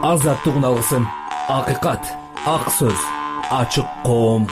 азаттык алгысын, акыйкат, ак сөз, ачык коом.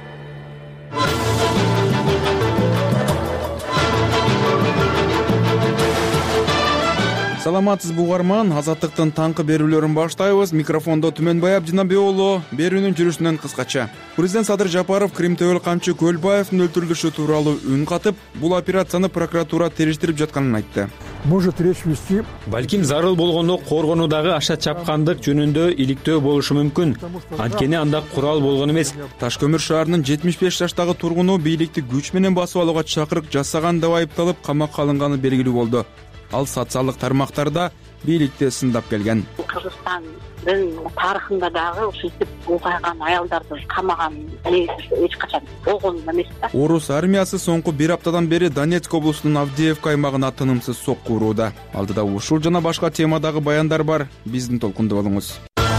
Саламатсызбы угарман, азаттыктын таңкы берүүлөрүн баштайбыз. Микрофондо Түмөнбай Абдинабек уулу. Берүүнүн жүрүшүнөн кыскача. Президент Садыр Жапаров Крим Төбөл Камчы Көлбаевдин өлтүрүлүшү тууралуу үн катып, бул операцияны прокуратура териштирип жатканын айтты. Может речь вести. Балким зарыл болгондо коргонуудагы аша чапкандык жөнүндө иликтөө болушу мүмкүн. Анткени анда курал болгон эмес. Таш-Көмүр шаарынын 75 жаштагы тургуну бийликти күч менен басып алууга чакырык жасаган деп айыпталып камакка алынганы белгилүү болду. Ал социалдык тармактарда бийликти сындап келген. Кыргызстандын тарыхында дагы ушинтип улгайган аялдарды камаган эч качан болгон эмес да. Орус армиясы соңку бир аптадан бери Донецк облусунун Авдеевка аймагына тынымсыз сокку урууда. Алдыда ушул жана башка темадагы баяндар бар. Биздин толкунда болуңуз.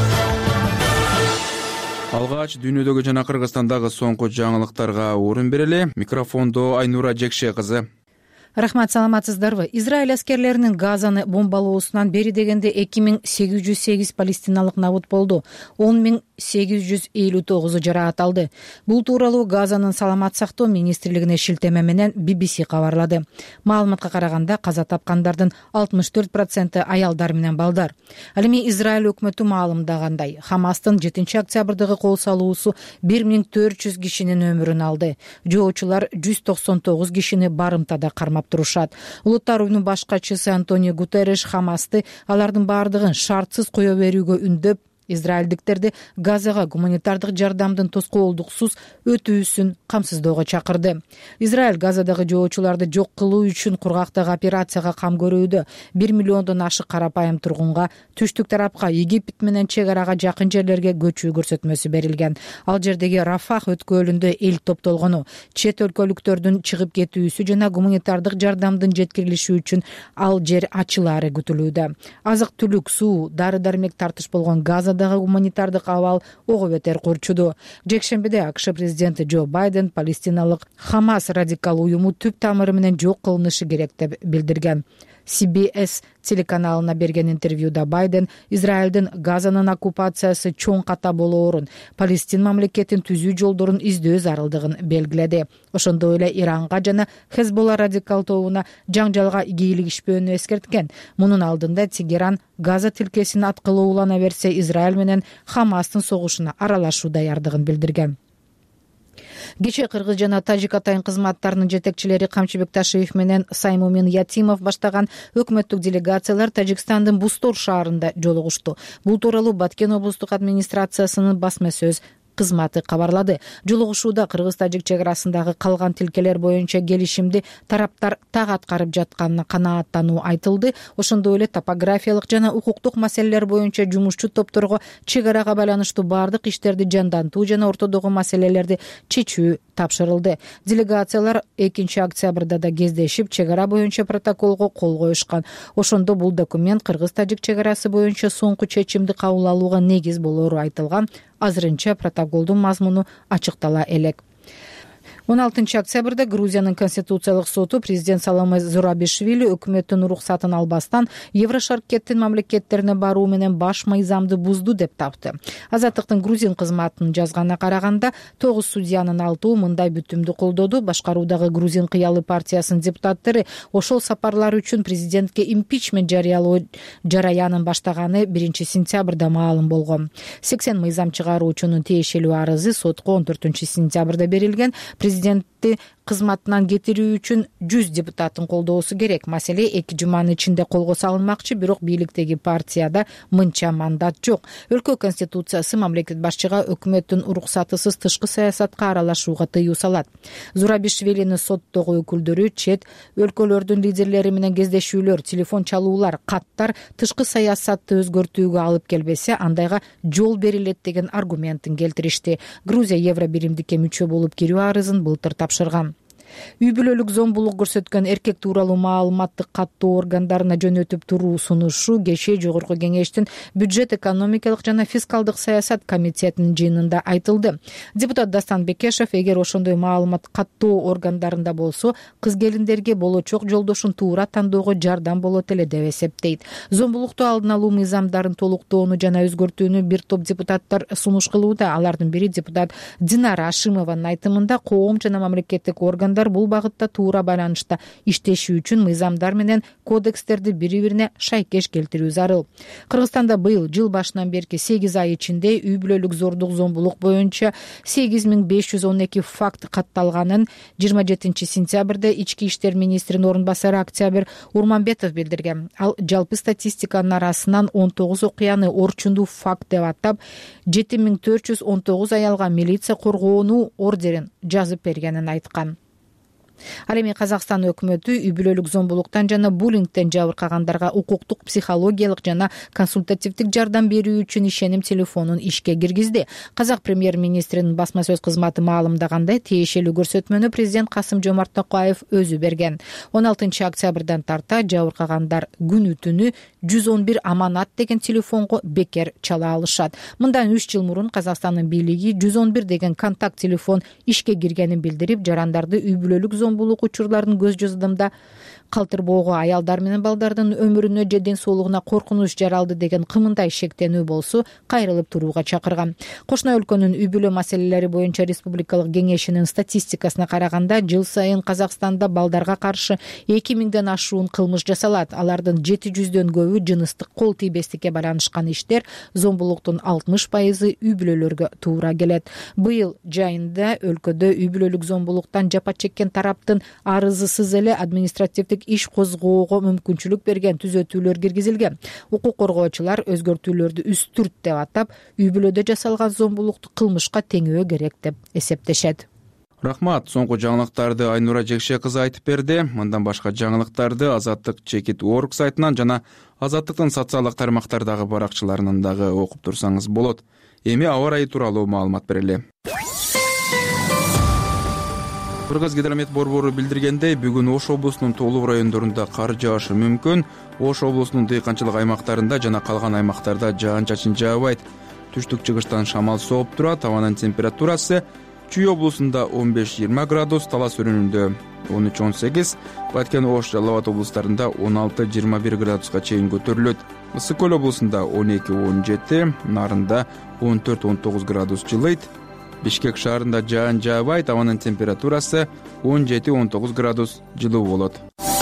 Алгач дүйнөдөгү жана Кыргызстандагы соңку жаңылыктарга орун берели. Микрофондо Айнура Жекше кызы. Рахмат, саламатсыздарбы? Израиль аскерлеринин Газаны бомбалоосунан бери дегенде 2808 палестиналык набут болду. 10859 жараат алды. Бул тууралуу Газанын саламат сактоо министрлигине шилтеме менен BBC кабарлады. Маалыматка караганда каза тапкандардын 64% аялдар менен балдар. Ал эми Израиль өкмөтү маалымдагандай, Хамастын 7-октябрдагы кол салуусу 1400 кишинин өмүрүн алды. Жоочулар 199 кишини барымтада кармап турушат. Улуттар уюмунун башкачысы Антонио Гутерриш Хамасты алардын баардыгын шартсыз кое берүүгө үндөп, израилдиктерди Газага гуманитардык жардамдын тоскоолдуксуз өтүүсүн камсыздоого чакырды. Израиль Газадагы жоочуларды жок кылуу үчүн кургактагы операцияга кам көрүүдө. 1 миллиондон ашык карапайым тургунга түштүк тарапка Египет менен чек арага жакын жерлерге көчүү көрсөтмөсү берилген. Ал жердеги Рафах өткөлүндө эл топтолгону, чет өлкөлүктөрдүн чыгып кетүүсү жана гуманитардык жардамдын жеткирилиши үчүн ал жер ачылаары күтүлүүдө. Азык түлүк, суу, дары-дармек тартыш болгон Газада гуманитардык абал ого бетер курчуду. Жекшембиде АКШ президенти Джо Байден палестиналык Хамас радикал уюму түп тамыры менен жок кылынышы керек деп билдирген. CBS телеканалына берген интервьюда Байден Израилдин Газанын оккупациясы чоң ката болоорун, Палестин мамлекетин түзүү жолдорун издөө зарылдыгын белгиледи. Ошондой эле Иранга жана Хезболла радикал тобуна жаңжалга кийлигишпөөнү эскерткен. Мунун алдында Тегеран Газа тилкесин аткылуу улана берсе, Израиль менен Хамастын согушуна аралашуу даярдыгын билдирген. Кечээ кыргыз жана тажик атайын кызматтарынын жетекчилери Камчыбек Ташиев менен Саймумин Ятимов баштаган өкмөттүк делегациялар Тажикстандын Бустор шаарында жолугушту. Бул тууралуу Баткен облустук администрациясынын басма сөз кызматы кабарлады. Жолугушууда кыргыз-тажик чек арасындагы калган тилкелер боюнча келишимди тараптар так аткарып жатканына канааттануу айтылды. Ошондой эле топографиялык жана укуктук маселелер боюнча жумушчу топторго чек арага байланыштуу бардык иштерди жандантуу жана ортодогу маселелерди чечүү тапшырылды. Делегациялар 2-октябрда да кездешип, чек ара боюнча протоколго кол коюшкан. Ошондо бул документ кыргыз-тажик чек арасы боюнча соңку чечимди кабыл алууга негиз болоору айтылган. Азырынча протоколдун мазмуну ачыктала элек. 16 октябрда Грузиянын Конституциялык соту президент Саломе Зурабишвили өкмөттүн уруксатын албастан Еврошаркеттин мамлекеттерине баруу менен баш мыйзамды бузду деп тапты. Азаттыктын Грузин кызматынын жазганына караганда 9 судьянын 6-ы мындай бүтүмдү колдоду. Башкаруудагы Грузин кыялы партиясынын депутаттары ошол сапарлар үчүн президентке импичмент жарыялоо жараянын баштаганы 1-сентябрда маалым болгон. 80 мыйзам чыгаруучунун тиешелүү арызы сотко 14-сентябрда берилген. Президентти кызматынан кетирүү үчүн 100 депутаттын колдоосу керек. Маселе 2 жуманын ичинде колго салынмакчы, бирок бийликтеги партияда мынча мандат жок. Өлкө конституциясы мамлекет башчыга өкмөттүн уруксатысыз тышкы саясатка аралашууга тыюу салат. Зурабишвилинин соттогу өкүлдөрү чет өлкөлөрдүн лидерлери менен кездешүүлөр, телефон чалуулар, каттар тышкы саясатты өзгөртүүгө алып келбесе, андайга жол берилет деген аргументин келтиришти. Грузия Евробиримдикке мүчө болуп кирүү арызын былтыр тапшырган. Үй бүлөлүк зомбулук көрсөткөн эркек тууралуу маалыматты каттоо органдарына жөнөтүп туруу сунушу кечээ Жогорку Кеңештин бюджет, экономикалык жана фискалдык саясат комитетинин жыйынында айтылды. Депутат Дастан Бекешев эгер ошондой маалымат каттоо органдарында болсо, кыз келиндерге болочок жолдошун туура тандоого жардам болот эле деп эсептейт. Зомбулукту алдын алуу мыйзамдарын толуктоону жана өзгөртүүнү бир топ депутаттар сунуш кылууда. Алардын бири депутат Динара Ашимованын айтымында коом жана мамлекеттик органдар бул багытта туура байланышта иштеши үчүн мыйзамдар менен кодекстерди бири-бирине шайкеш келтирүү зарыл. Кыргызстанда быйыл жыл башынан берки 8 ай ичинде үй бүлөлүк зордук зомбулук боюнча 8512 факт катталганын 27 сентябрда Ички иштер министринин орун басары Октябрь Урманбетов билдирген. Ал жалпы статистиканын арасынан 19 окуяны орчундуу факт деп атап, 7419 аялга милиция коргоонуу ордерин жазып бергенин айткан. Ал эми Казакстан өкмөтү үй бүлөлүк зомбулуктан жана буллингден жабыркагандарга укуктук, психологиялык жана консультативдик жардам берүү үчүн ишеним телефонун ишке киргизди. Казак премьер-министринин басма сөз кызматы маалымдагандай, тиешелүү көрсөтмөнү президент Касым-Жомарт Токаев өзү берген. 16 октябрдан тарта жабыркагандар күнү түнү 111 аманат деген телефонго бекер чала алышат. Мындан 3 жыл мурун Казакстандын бийлиги 111 деген контакт телефон ишке киргенин билдирип, жарандарды үй бүлөлүк зомбулук учурларын көз жүзүмдө калтырбоого, аялдар менен балдардын өмүрүнө же ден соолугуна коркунуч жаралды деген кымындай шектенүү болсо кайрылып турууга чакырган. Кошуна өлкөнүн үй бүлө маселелери боюнча республикалык кеңешинин статистикасына караганда, жыл сайын Казакстанда балдарга каршы 2000ден ашуун кылмыш жасалат. Алардын 700дөн көбү жыныстык кол тийбестикке байланышкан иштер, зомбулуктун 60% үй бүлөлөргө туура келет. Быйыл жайында өлкөдө үй бүлөлүк зомбулуктан жапа чеккен тараптын арызысыз эле административдик иш козгоого мүмкүнчүлүк берген түзөтүүлөр киргизилген. Укук коргоочулар өзгөртүүлөрдү үстүрт деп атап, үй бүлөдө жасалган зомбулукту кылмышка теңөө керек деп эсептешет. Рахмат. Соңку жаңылыктарды Айнура Жекше кызы айтып берди. Мындан башка жаңылыктарды Азаттык.org сайтынан жана Азаттыктын социалдык тармактардагы баракчаларынан дагы окуп турсаңыз болот. Эми аба ырайы тууралуу маалымат берели. Кыргызгидромет борбору билдиргендей, бүгүн Ош облусунун толук райондорунда кар жаашы мүмкүн. Ош облусунун дыйканчылык аймактарында жана калган аймактарда жаан-чачын жаабайт. Түштүк-чыгыштан шамал сооп турат. Абанын температурасы Чүй облусунда 15-20 градус, Талас өрүнүндө 13-18, Баткен, Ош, Жалал Абад облустарында 16-21 градуска чейин көтөрүлөт. Ысык көл облусунда 12-17, Нарында 14-19 градус жылыйт. Бишкек шаарында жаан жаабайт, абанын температурасы 17-19 градус жылуу болот.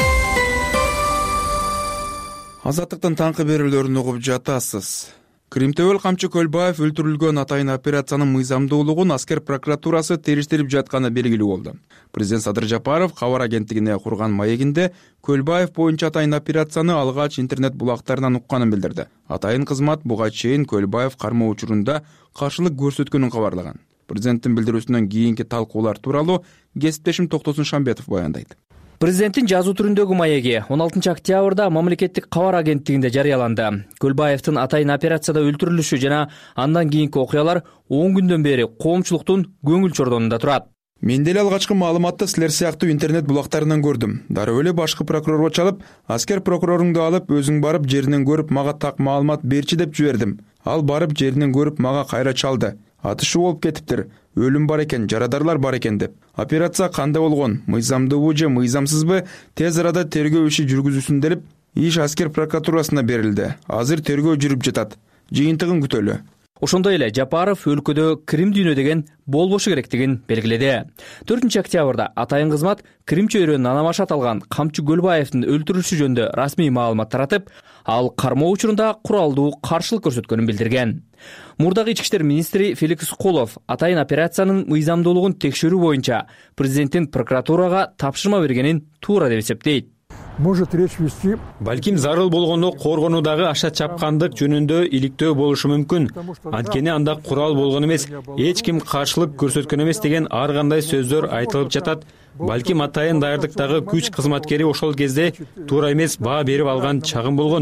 Азаттыктын таңкы берүүлөрүн угуп жатасыз. Кримтөбөл Камчы Көлбаев өлтүрүлгөн атайын операциянын мыйзамдуулугун аскер прокуратурасы териштирип жатканы белгилүү болду. Президент Садыр Жапаров кабар агенттигине курган маегинде Көлбаев боюнча атайын операцияны алгач интернет булактарынан укканын билдирди. Атайын кызмат буга чейин Көлбаев кармоо учурунда каршылык көрсөткөнүн кабарлаган. Президенттин билдирүүсүнөн кийинки талкуулар тууралуу кесиптешим Токтосун Шамбетов баяндайт. Президенттин жазуу түрүндөгү маеги 16 октябрда мамлекеттик кабар агенттигинде жарыяланды. Көлбаевдин атайын операцияда өлтүрүлүшү жана андан кийинки окуялар 10 күндөн бери коомчулуктун көңүл чордонунда турат. Мен деле алгачкы маалыматты силер сыяктуу интернет булактарынан көрдүм. Дароо эле башкы прокурорго чалып, аскер прокуроруңду алып, өзүң барып жеринен көрүп, мага так маалымат берчи деп жибердим. Ал барып жеринен көрүп, мага кайра чалды. Атышы болуп кетиптир. Өлүм бар экен, жарадарлар бар экен деп. Операция кандай болгон, мыйзамдуубу же мыйзамсызбы, тез арада тергөө иши жүргүзүлсүн деп иш аскер прокуратурасына берилди. Азыр тергөө жүрүп жатат. Жыйынтыгын күтөлү. Ошондой эле Жапаров өлкөдө Крим дүйнө деген болбошу керектигин белгиледи. 4 октябрда атайын кызмат Крим чөйрөнүн анамашы аталган Камчы Көлбаевдин өлтүрүлүшү жөнүндө расмий маалымат таратып, ал кармоо учурунда куралдуу каршылык көрсөткөнүн билдирген. Мурдагы ички иштер министри Феликс Колов атайын операциянын мыйзамдуулугун текшерүү боюнча президенттин прокуратурага тапшырма бергенин туура деп эсептейт. Может речь вести. Балким зарыл болгондо коргонуудагы аша чапкандык жөнүндө иликтөө болушу мүмкүн. Анткени анда курал болгон эмес, эч ким каршылык көрсөткөн эмес деген ар кандай сөздөр айтылып жатат. Балким атайын даярдыктагы күч кызматкери ошол кезде туура эмес баа берип алган чагым болгон.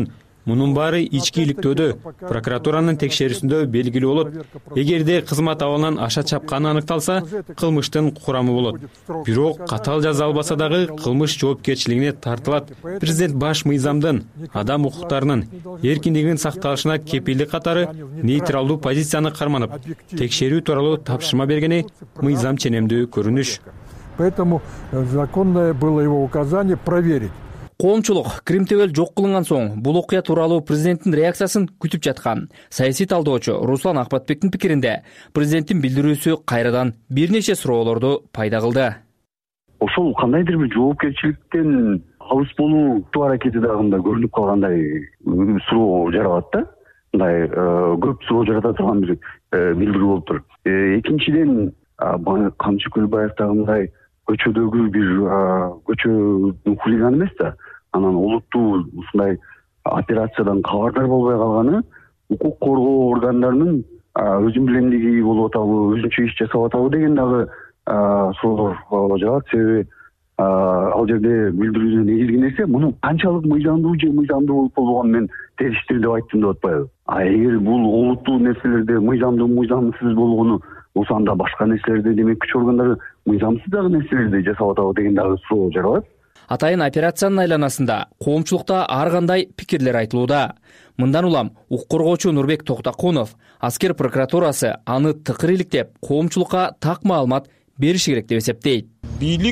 мунун баары ички иликтөөдө прокуратуранын текшерүүсүндө белгилүү болот. Эгерде кызмат абалынан аша чапканы аныкталса, кылмыштын курамы болот. Бирок катаал жаза албаса дагы кылмыш жоопкерчилигине тартылат. Президент баш мыйзамдын, адам укуктарынын, эркиндигинин сакталышына кепилдик катары нейтралдуу позицияны карманып, текшерүү тууралуу тапшырма бергени мыйзам ченемдүү көрүнүш. Поэтому законное было его указание проверить. Коомчулук Крим Төбөл жок кылынган соң бул окуя тууралуу президенттин реакциясын күтүп жаткан. Саясий талдоочу Руслан Акбатбектин пикиринде президенттин билдирүүсү кайрадан бир нече суроолорду пайда кылды. Ошол кандайдыр бир жоопкерчиликтен алыс болуу аракети дагы көрүнүп калгандай суроо жаралат да. Мындай көп суроо жарата турган бир билдирүү болуп тур. Экинчиден, Камчы Көлбаев дагы мындай көчөдөгү бир көчөнүн хулиганы эмес да. Анан олуттуу ушундай операциядан кабардар болбой калганы укук коргоо органдарынын өзүн билемдиги болуп атабы, өзүнчө иш жасап атабы деген дагы суроолор жаралат. Себеби ал жерде билдирүүдө негизги нерсе мунун канчалык мыйзамдуу же мыйзамдуу болуп болбогонун мен териштир деп айттым деп атпайбы. Эгер бул олуттуу нерселерде мыйзамдуу мыйзамсыз болгону болсо, анда башка нерселерде демек күч органдары мыйзамсыз дагы нерселерди жасап атабы деген дагы суроо жаралат. Атайын операциянын айланасында коомчулукта ар кандай пикирлер айтылууда. Мындан улам укук коргоочу Нурбек Токтакунов аскер прокуратурасы аны тыкыр иликтеп, коомчулукка так маалымат бериши керек деп эсептейт. Бийлик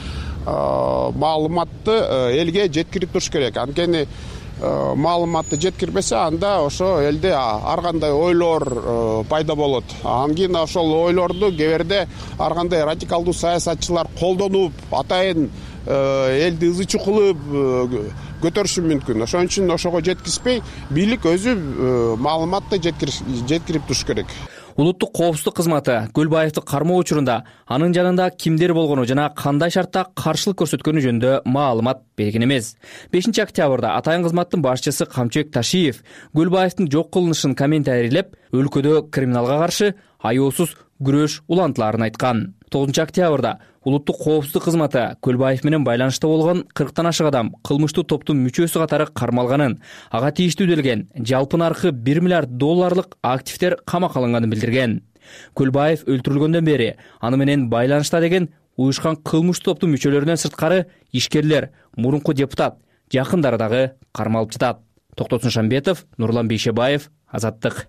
маалыматты элге жеткирип туруш керек. Анткени маалыматты жеткирбесе, анда ошо элде ар кандай ойлор пайда болот. Андан кийин ошол ойлорду кээ ар кандай радикалдуу саясатчылар колдонуп, атайын элди ызы кылып көтөрүшү мүмкүн. Ошон үчүн ошого жеткизбей, бийлик өзү маалыматты жеткирип туруш керек. Улуттук коопсуздук кызматы Көлбаевди кармоо учурунда анын жанында кимдер болгону жана кандай шартта каршылык көрсөткөнү жөнүндө маалымат берген эмес. 5-октябрда атайын кызматтын башчысы Камчыбек Ташиев Көлбаевдин жок кылынышын комментарийлеп, өлкөдө криминалга каршы аяосуз күрөш улантыларын айткан. 9-октябрда улуттук коопсуздук кызматы Көлбаев менен байланышта болгон 40тан ашык адам кылмыштуу топтун мүчөсү катары кармалганын, ага тийиштүү делген жалпы наркы $1 миллиард активдер камакка алынганын билдирген. Көлбаев өлтүрүлгөндөн бери аны менен байланышта деген уюшкан кылмыштуу топтун мүчөлөрүнөн сырткары ишкерлер, мурунку депутат, жакындары дагы кармалып жатат. Токтосун Шамбетов, Нурлан Бейшебаев, Азаттык.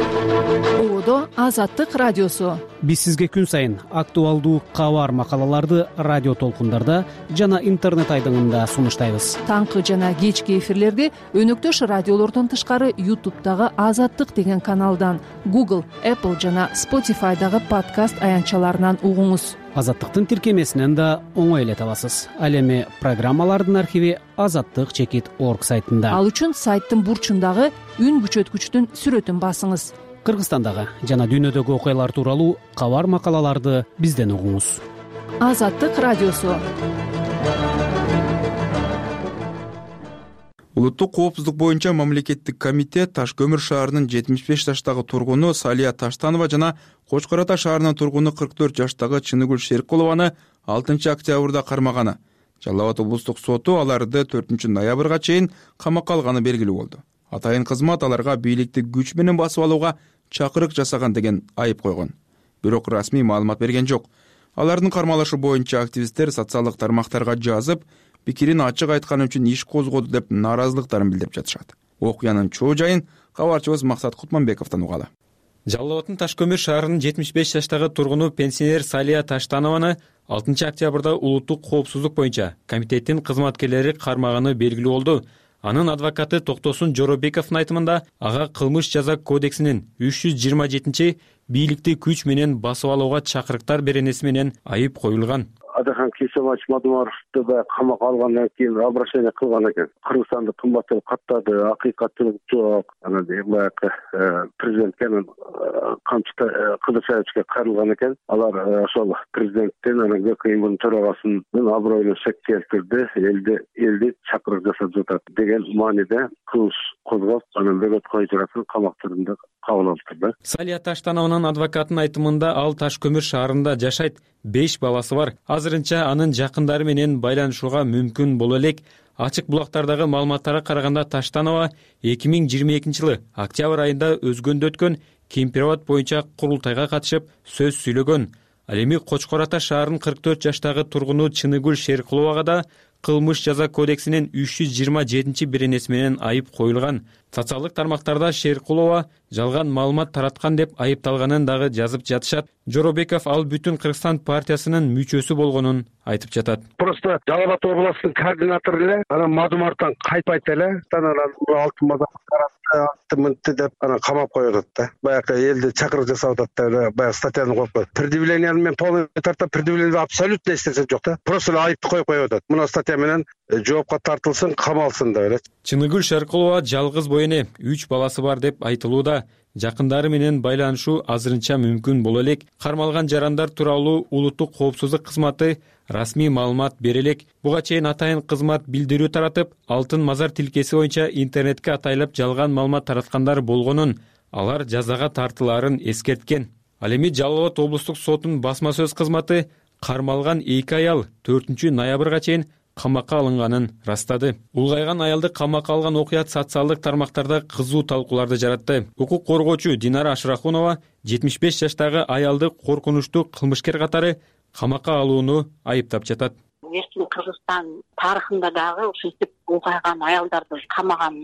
Азаттык радиосу. Биз сизге күн сайын актуалдуу кабар макалаларды радио толкундарда жана интернет айдыңында сунуштайбыз. Таңкы жана кечки эфирлерди өнөктөш радиолордон тышкары YouTube'дагы Азаттык деген каналдан, Google, Apple жана Spotify'дагы подкаст аянтчаларынан угуңуз. Азаттыктын тиркемесинен да оңой эле табасыз. Ал эми программалардын архиви azattik.org сайтында. Ал үчүн сайттын бурчундагы үн күчөткүчтүн сүрөтүн басыңыз. Кыргызстандагы жана дүйнөдөгү окуялар тууралуу кабар макалаларды бизден угуңуз. Азаттык радиосу. Улуттук коопсуздук боюнча мамлекеттик комитет Таш көмүр шаарынын 75 жаштагы тургуну Салия Таштанова жана Кочкор Ата шаарынын тургуну 44 жаштагы Чыныгүл Шеркулованы 6 октябрда кармаганы. Жалал Абад облустук соту аларды 4 ноябрга чейин камакка алганы белгилүү болду. Атайын кызмат аларга бийликти күч менен басып алууга чакырык жасаган деген айып койгон. Бирок расмий маалымат берген жок. Алардын кармалышы боюнча активисттер социалдык тармактарга жазып, пикирин ачык айтканы үчүн иш козгоду деп нааразылыктарын билдирип жатышат. Окуянын чоо жайын кабарчыбыз Максат Кутманбековдон угалы. Жалал Абадтын Таш көмүр шаарынын 75 жаштагы тургуну пенсионер Салия Таштанованы 6 октябрда улуттук коопсуздук боюнча комитеттин кызматкерлери кармаганы белгилүү болду. Анын адвокаты Токтосун Жоробековдун айтымында, ага кылмыш жаза кодексинин 327 бийликти күч менен басып алууга чакырыктар беренеси менен айып коюлган. Адахан Кесемач Мадумаровду да камакка алгандан кийин обращение кылган экен. Кыргызстанды кымбаттап каттады, акыйкаттуулук жок. Анан баягы президентке Камчы Кыдыршаевичке кайрылган экен. Алар ошол президенттен анан ГКИМдин төрагасынын аброюна шек келтирди, элди чакырык жасап жатат деген мааниде кылмыш козгоп, анан бөгөт коюп жататын камактарында кабыл алды. Салия Таштанованын адвокатынын айтымында ал Таш көмүр шаарында жашайт, 5 баласы бар. Азырынча анын жакындары менен байланышууга мүмкүн боло элек. Ачык булактардагы маалыматтарга караганда Таштанова 2022 жылы октябрь айында өзгөндө өткөн Кемпир-Абад боюнча курултайга катышып сөз сүйлөгөн. Ал эми Кочкор Ата шаарынын 44 жаштагы тургуну Чыныгүл Шеркуловага да кылмыш жаза кодексинин 327-беренеси менен айып коюлган. Социалдык тармактарда Шеркулова жалган маалымат тараткан деп айыпталганын дагы жазып жатышат. Жоробеков ал бүтүн Кыргызстан партиясынын мүчөсү болгонун айтып жатат. Просто Жалал Абад областынын координатору эле, анан Мадумардан кайтпайт эле, анан алтын мынтты деп анан камап коюп атат да. Баягы элди чакырык жасап атат да, баягы статьяны коюп коет. Предъявленияны мен полный тарта, предъявление абсолютно эстесе жок да. Просто айыпты коюп атат. Мына статья менен жоопко тартылсын, камалсын деп эле. Чыныгүл Шеркулова жалгыз боене, 3 баласы бар деп айтылууда. Жакындары менен байланышуу азырынча мүмкүн боло элек. Кармалган жарандар тууралуу улуттук коопсуздук кызматы расмий маалымат бере элек. Буга чейин атайын кызмат билдирүү таратып, алтын мазар тилкеси боюнча интернетке атайлап жалган маалымат тараткандар болгонун, алар жазага тартылаарын эскерткен. Ал эми Жалал Абад облустук сотунун басма сөз кызматы кармалган 2 аял 4 ноябрга чейин камакка алынганын растады. Улгайган аялды камакка алган окуя социалдык тармактарда кызуу талкууларды жаратты. Укук коргоочу Динара Ашрахунова 75 жаштагы аялды коркунучтуу кылмышкер катары камакка алууну айыптап жатат. Эркин Кыргызстан тарыхында дагы ушинтип улгайган аялдарды камаган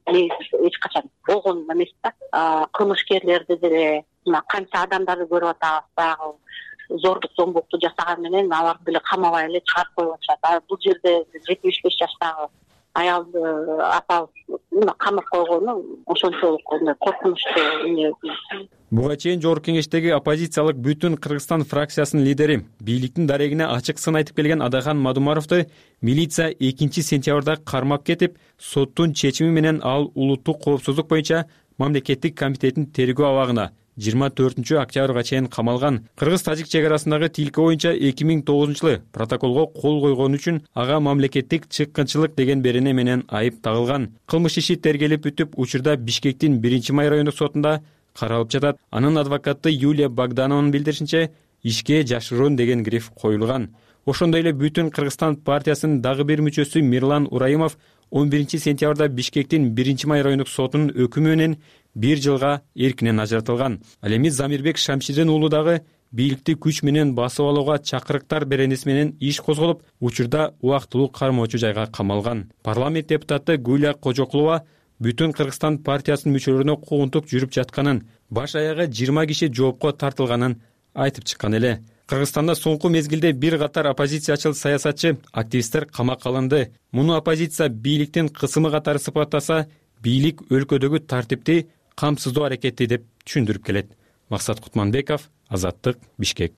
эч качан болгон эмес да. Кылмышкерлерди деле канча адамдарды көрүп атабыз дагы. Зордук зомбукту жасаган менен аларды деле камабай эле чыгарып коюп атышат. Бул жерде 75 жаштагы аялды атабыз камап койгону ошончолук коркунучтуу. Буга чейин Жогорку Кеңештеги оппозициялык Бүтүн Кыргызстан фракциясынын лидери, бийликтин дарегине ачык сын айтып келген Адахан Мадумаровду милиция 2-сентябрда кармап кетип, соттун чечими менен ал улуттук коопсуздук боюнча мамлекеттик комитеттин тергөө абагына 24 октябрга чейин камалган. Кыргыз-тажик чек арасындагы тилке боюнча 2009 жылы протоколго кол койгон үчүн ага мамлекеттик чыккынчылык деген берене менен айып тагылган. Кылмыш иши тергелип бүтүп, учурда Бишкектин 1-май райондук сотунда каралып жатат. Анын адвокаты Юлия Богданованын билдиришинче, ишке жашыруун деген гриф коюлган. Ошондой эле Бүтүн Кыргызстан партиясынын дагы бир мүчөсү Мирлан Ураимов 11-сентябрда Бишкектин 1-май райондук сотунун өкүмү менен 1 жылга эркинен ажыратылган. Ал эми Замирбек Шамширдин уулу дагы бийликти күч менен басып алууга чакырыктар беренеси менен иш козголуп, учурда убактылуу кармоочу жайга камалган. Парламент депутаты Гүлия Кожокулова Бүтүн Кыргызстан партиясынын мүчөлөрүнө куугунтук жүрүп жатканын, баш аягы 20 киши жоопко тартылганын айтып чыккан эле. Кыргызстанда соңку мезгилде бир катар оппозициячыл саясатчы, активисттер камакка алынды. Муну оппозиция бийликтин кысымы катары сыпаттаса, бийлик өлкөдөгү тартипти камсыздоо аракети деп түшүндүрүп келет. Максат Кутманбеков, Азаттык, Бишкек.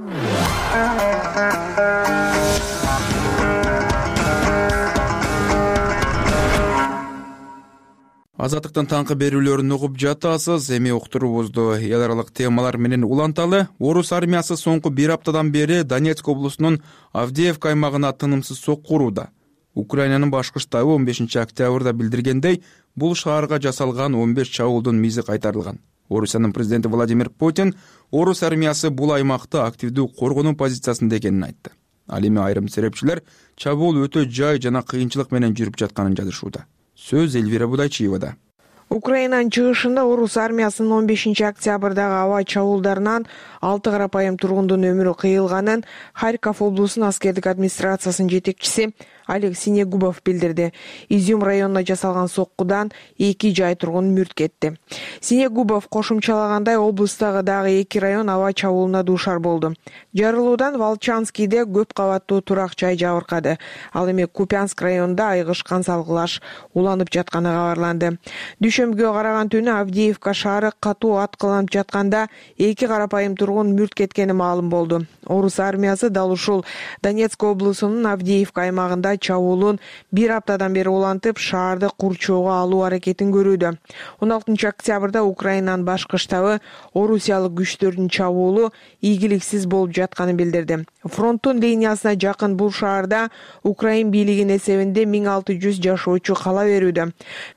Азаттыктын таңкы берүүлөрүн угуп жатасыз. Эми уктуруубузду эл аралык темалар менен уланталы. Орус армиясы соңку 1 аптадан бери Донецк облусунун Авдеевка аймагына тынымсыз сокку урууда. Украинанын башкы штабы 15 октябрда билдиргендей, бул шаарга жасалган 15 чабуулдун мизи кайтарылган. Орусиянын президенти Владимир Путин орус армиясы бул аймакты активдүү коргонуу позициясында экенин айтты. Ал эми айрым серепчилер чабуул өтө жай жана кыйынчылык менен жүрүп жатканын жазышууда. Сөз Эльвира Будайчиевада. Украинанын чыгышында орус армиясынын 15 октябрдагы аба чабуулдарынан 6 карапайым тургундун өмүрү кыйылганын Харьков облусунун аскердик администрациясынын жетекчиси Олег Синегубов билдирди. Изюм районуна жасалган соккудан 2 жай тургун мүрт кетти. Синегубов кошумчалагандай, облустагы дагы 2 район аба чабуулуна дуушар болду. Жарылуудан Волчанскийде көп кабаттуу турак жай жабыркады. Ал эми Купянск районунда айгышкан салгылаш уланып жатканы кабарланды. Дүйшөмбүгө караган түнү Авдеевка шаары катуу аткыланып жатканда 2 карапайым тургун мүрт кеткени маалым болду. Орус армиясы дал ушул Донецк облусунун Авдеевка аймагында чабуулун 1 аптадан бери улантып, шаарды курчоого алуу аракетин көрүүдө. 16 октябрда Украинанын башкы штабы орусиялык күчтөрдүн чабуулу ийгиликсиз болуп жатканын билдирди. Фронттун линиясына жакын бул шаарда Украин бийлигинин эсебинде 1600 жашоочу кала берүүдө.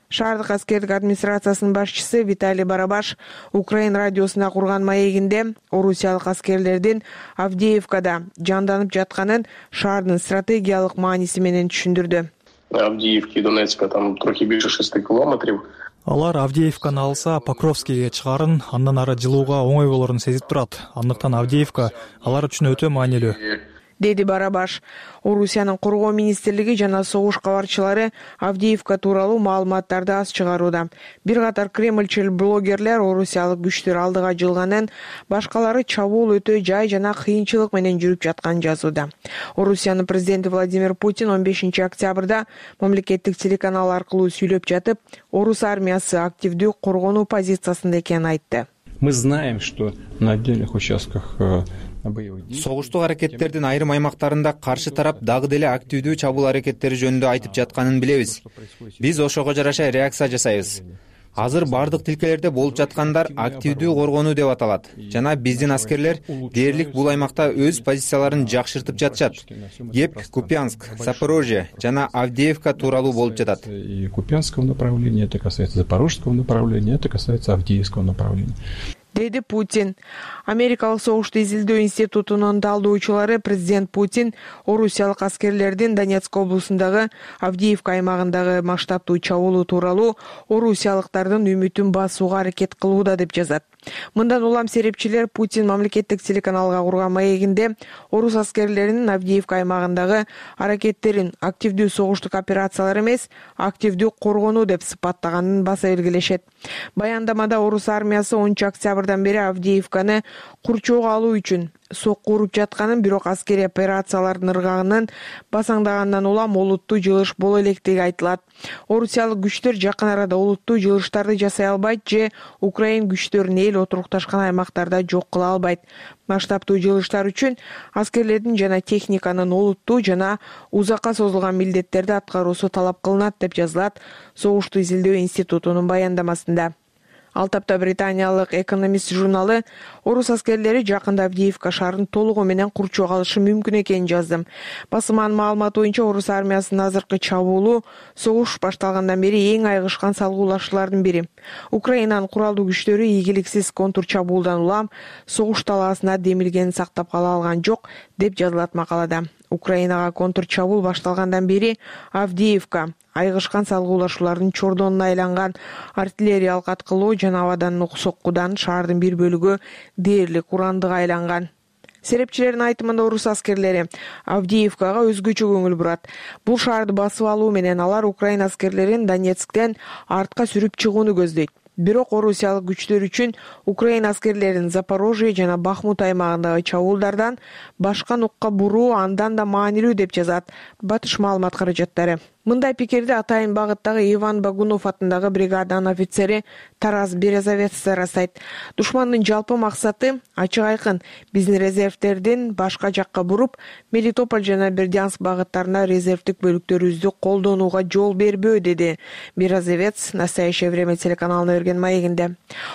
Шаардык аскердик администрациясынын башчысы Виталий Барабаш Украин радиосуна курган маегинде орусиялык аскерлердин Авдеевкада жанданып жатканын шаардын стратегиялык мааниси менен түшүндүрдү. Авдеевки, Донецка там трохи більше 6 километрів. Алар Авдеевканы алса, Покровскийге чыгарын, андан ары жылууга оңой болорун сезип турат. Андыктан Авдеевка алар үчүн өтө маанилүү, деди Барабаш. Орусиянын коргоо министрлиги жана согуш кабарчылары Авдеевка тууралуу маалыматтарды аз чыгарууда. Бир катар кремльчил блогерлер орусиялык күчтөр алдыга жылганын, башкалары чабуул өтө жай жана кыйынчылык менен жүрүп жатканын жазууда. Орусиянын президенти Владимир Путин 15 октябрда мамлекеттик телеканал аркылуу сүйлөп жатып, орус армиясы активдүү коргонуу позициясында экенин айтты. Мы знаем, что на отдельных участках согуштук аракеттердин айрым аймактарында каршы тарап дагы деле активдүү чабуул аракеттери жөнүндө айтып жатканын билебиз. Биз ошого жараша реакция жасайбыз. Азыр бардык тилкелерде болуп жаткандар активдүү коргонуу деп аталат жана биздин аскерлер дээрлик бул аймакта өз позицияларын жакшыртып жатышат. Кеп, Купянск, Запорожье жана Авдеевка тууралуу болуп жатат. И Купянского направления, это касается Запорожского направления, это касается Авдеевского направления. Деди Путин. Америкалык согушту изилдөө институтунун талдоочулары президент Путин орусиялык аскерлердин Донецк облусундагы Авдеевка аймагындагы масштабтуу чабуулу тууралуу орусиялыктардын үмүтүн басууга аракет кылууда деп жазат. Мындан улам серепчилер Путин мамлекеттик телеканалга курган маегинде орус аскерлеринин Авдеевка аймагындагы аракеттерин активдүү согуштук операциялар эмес, активдүү коргонуу деп сыпаттаганын баса белгилешет. Баяндамада орус армиясы 10 октябрдан бери Авдеевканы курчоого алуу үчүн сокку уруп жатканын, бирок аскерий операциялардын ыргагынын басаңдагандан улам олуттуу жылыш боло электиги айтылат. Орусиялык күчтөр жакын арада олуттуу жылыштарды жасай албайт же Украин күчтөрүн эл отурукташкан аймактарда жок кыла албайт. Масштабтуу жылыштар үчүн аскерлердин жана техниканын олуттуу жана узакка созулган милдеттерди аткаруусу талап кылынат деп жазылат Согушту изилдөө институтунун баяндамасында. Ал тапта британиялык Экономист журналы орус аскерлери жакында Авдеевка шаарын толугу менен курчоого алышы мүмкүн экенин жазды. Басылманын маалыматы боюнча орус армиясынын азыркы чабуулу согуш башталгандан бери эң айгышкан салгылашуулардын бири. Украинанын куралдуу күчтөрү ийгиликсиз контур чабуулдан улам согуш талаасына демилгенин сактап кала алган жок деп жазылат макалада. Украинага контур чабуул башталгандан бери Авдеевка айгышкан салгылашуулардын чордонуна айланган, артиллериялык аткылоо жана абадан оқ соккудан шаардын бир бөлүгү дээрлик урандыга айланган. Серепчилердин айтымында орус аскерлери Авдеевкага өзгөчө көңүл бурат. Бул шаарды басып алуу менен алар Украин аскерлерин Донецктен артка сүрүп чыгууну көздөйт. Бирок орусиялык күчтөр үчүн Украин аскерлерин Запорожье жана Бахмут аймагындагы чабуулдардан башка нукка буруу андан да маанилүү деп жазат Батыш маалымат каражаттары. Мындай пикирди атайын багыттагы Иван Багунов атындагы бригаданын офицери Тарас Березовец ырастайт. Душмандын жалпы максаты ачык айкын, биздин резервдердин башка жакка буруп, Мелитополь жана Бердянск багыттарына резервдик бөлүктөрүбүздү колдонууга жол бербөө, деди Березовец «Настоящее время» телеканалына берген маегинде.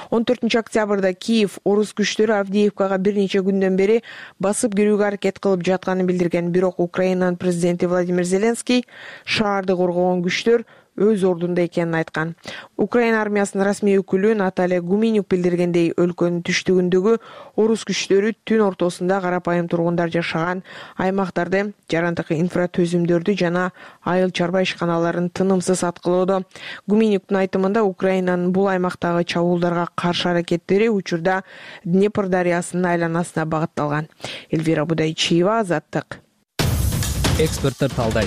14 октябрда Киев орус күчтөрү Авдеевкага бир нече күндөн бери басып кирүүгө аракет кылып жатканын билдирген, бирок Украинанын президенти Владимир Зеленский шаарды коргогон күчтөр өз ордунда экенин айткан. Украин армиясынын расмий өкүлү Наталья Гуменюк билдиргендей, өлкөнүн түштүгүндөгү орус күчтөрү түн ортосунда карапайым тургундар жашаган аймактарды, жарандык инфратөзүмдөрдү жана айыл чарба ишканаларын тынымсыз аткылоодо. Гуменюктун айтымында Украинанын бул аймактагы чабуулдарга каршы аракеттери учурда Днепр дарыясынын айланасына багытталган. Эльвира Будайчиева, Азаттык. Эксперттер талдайт.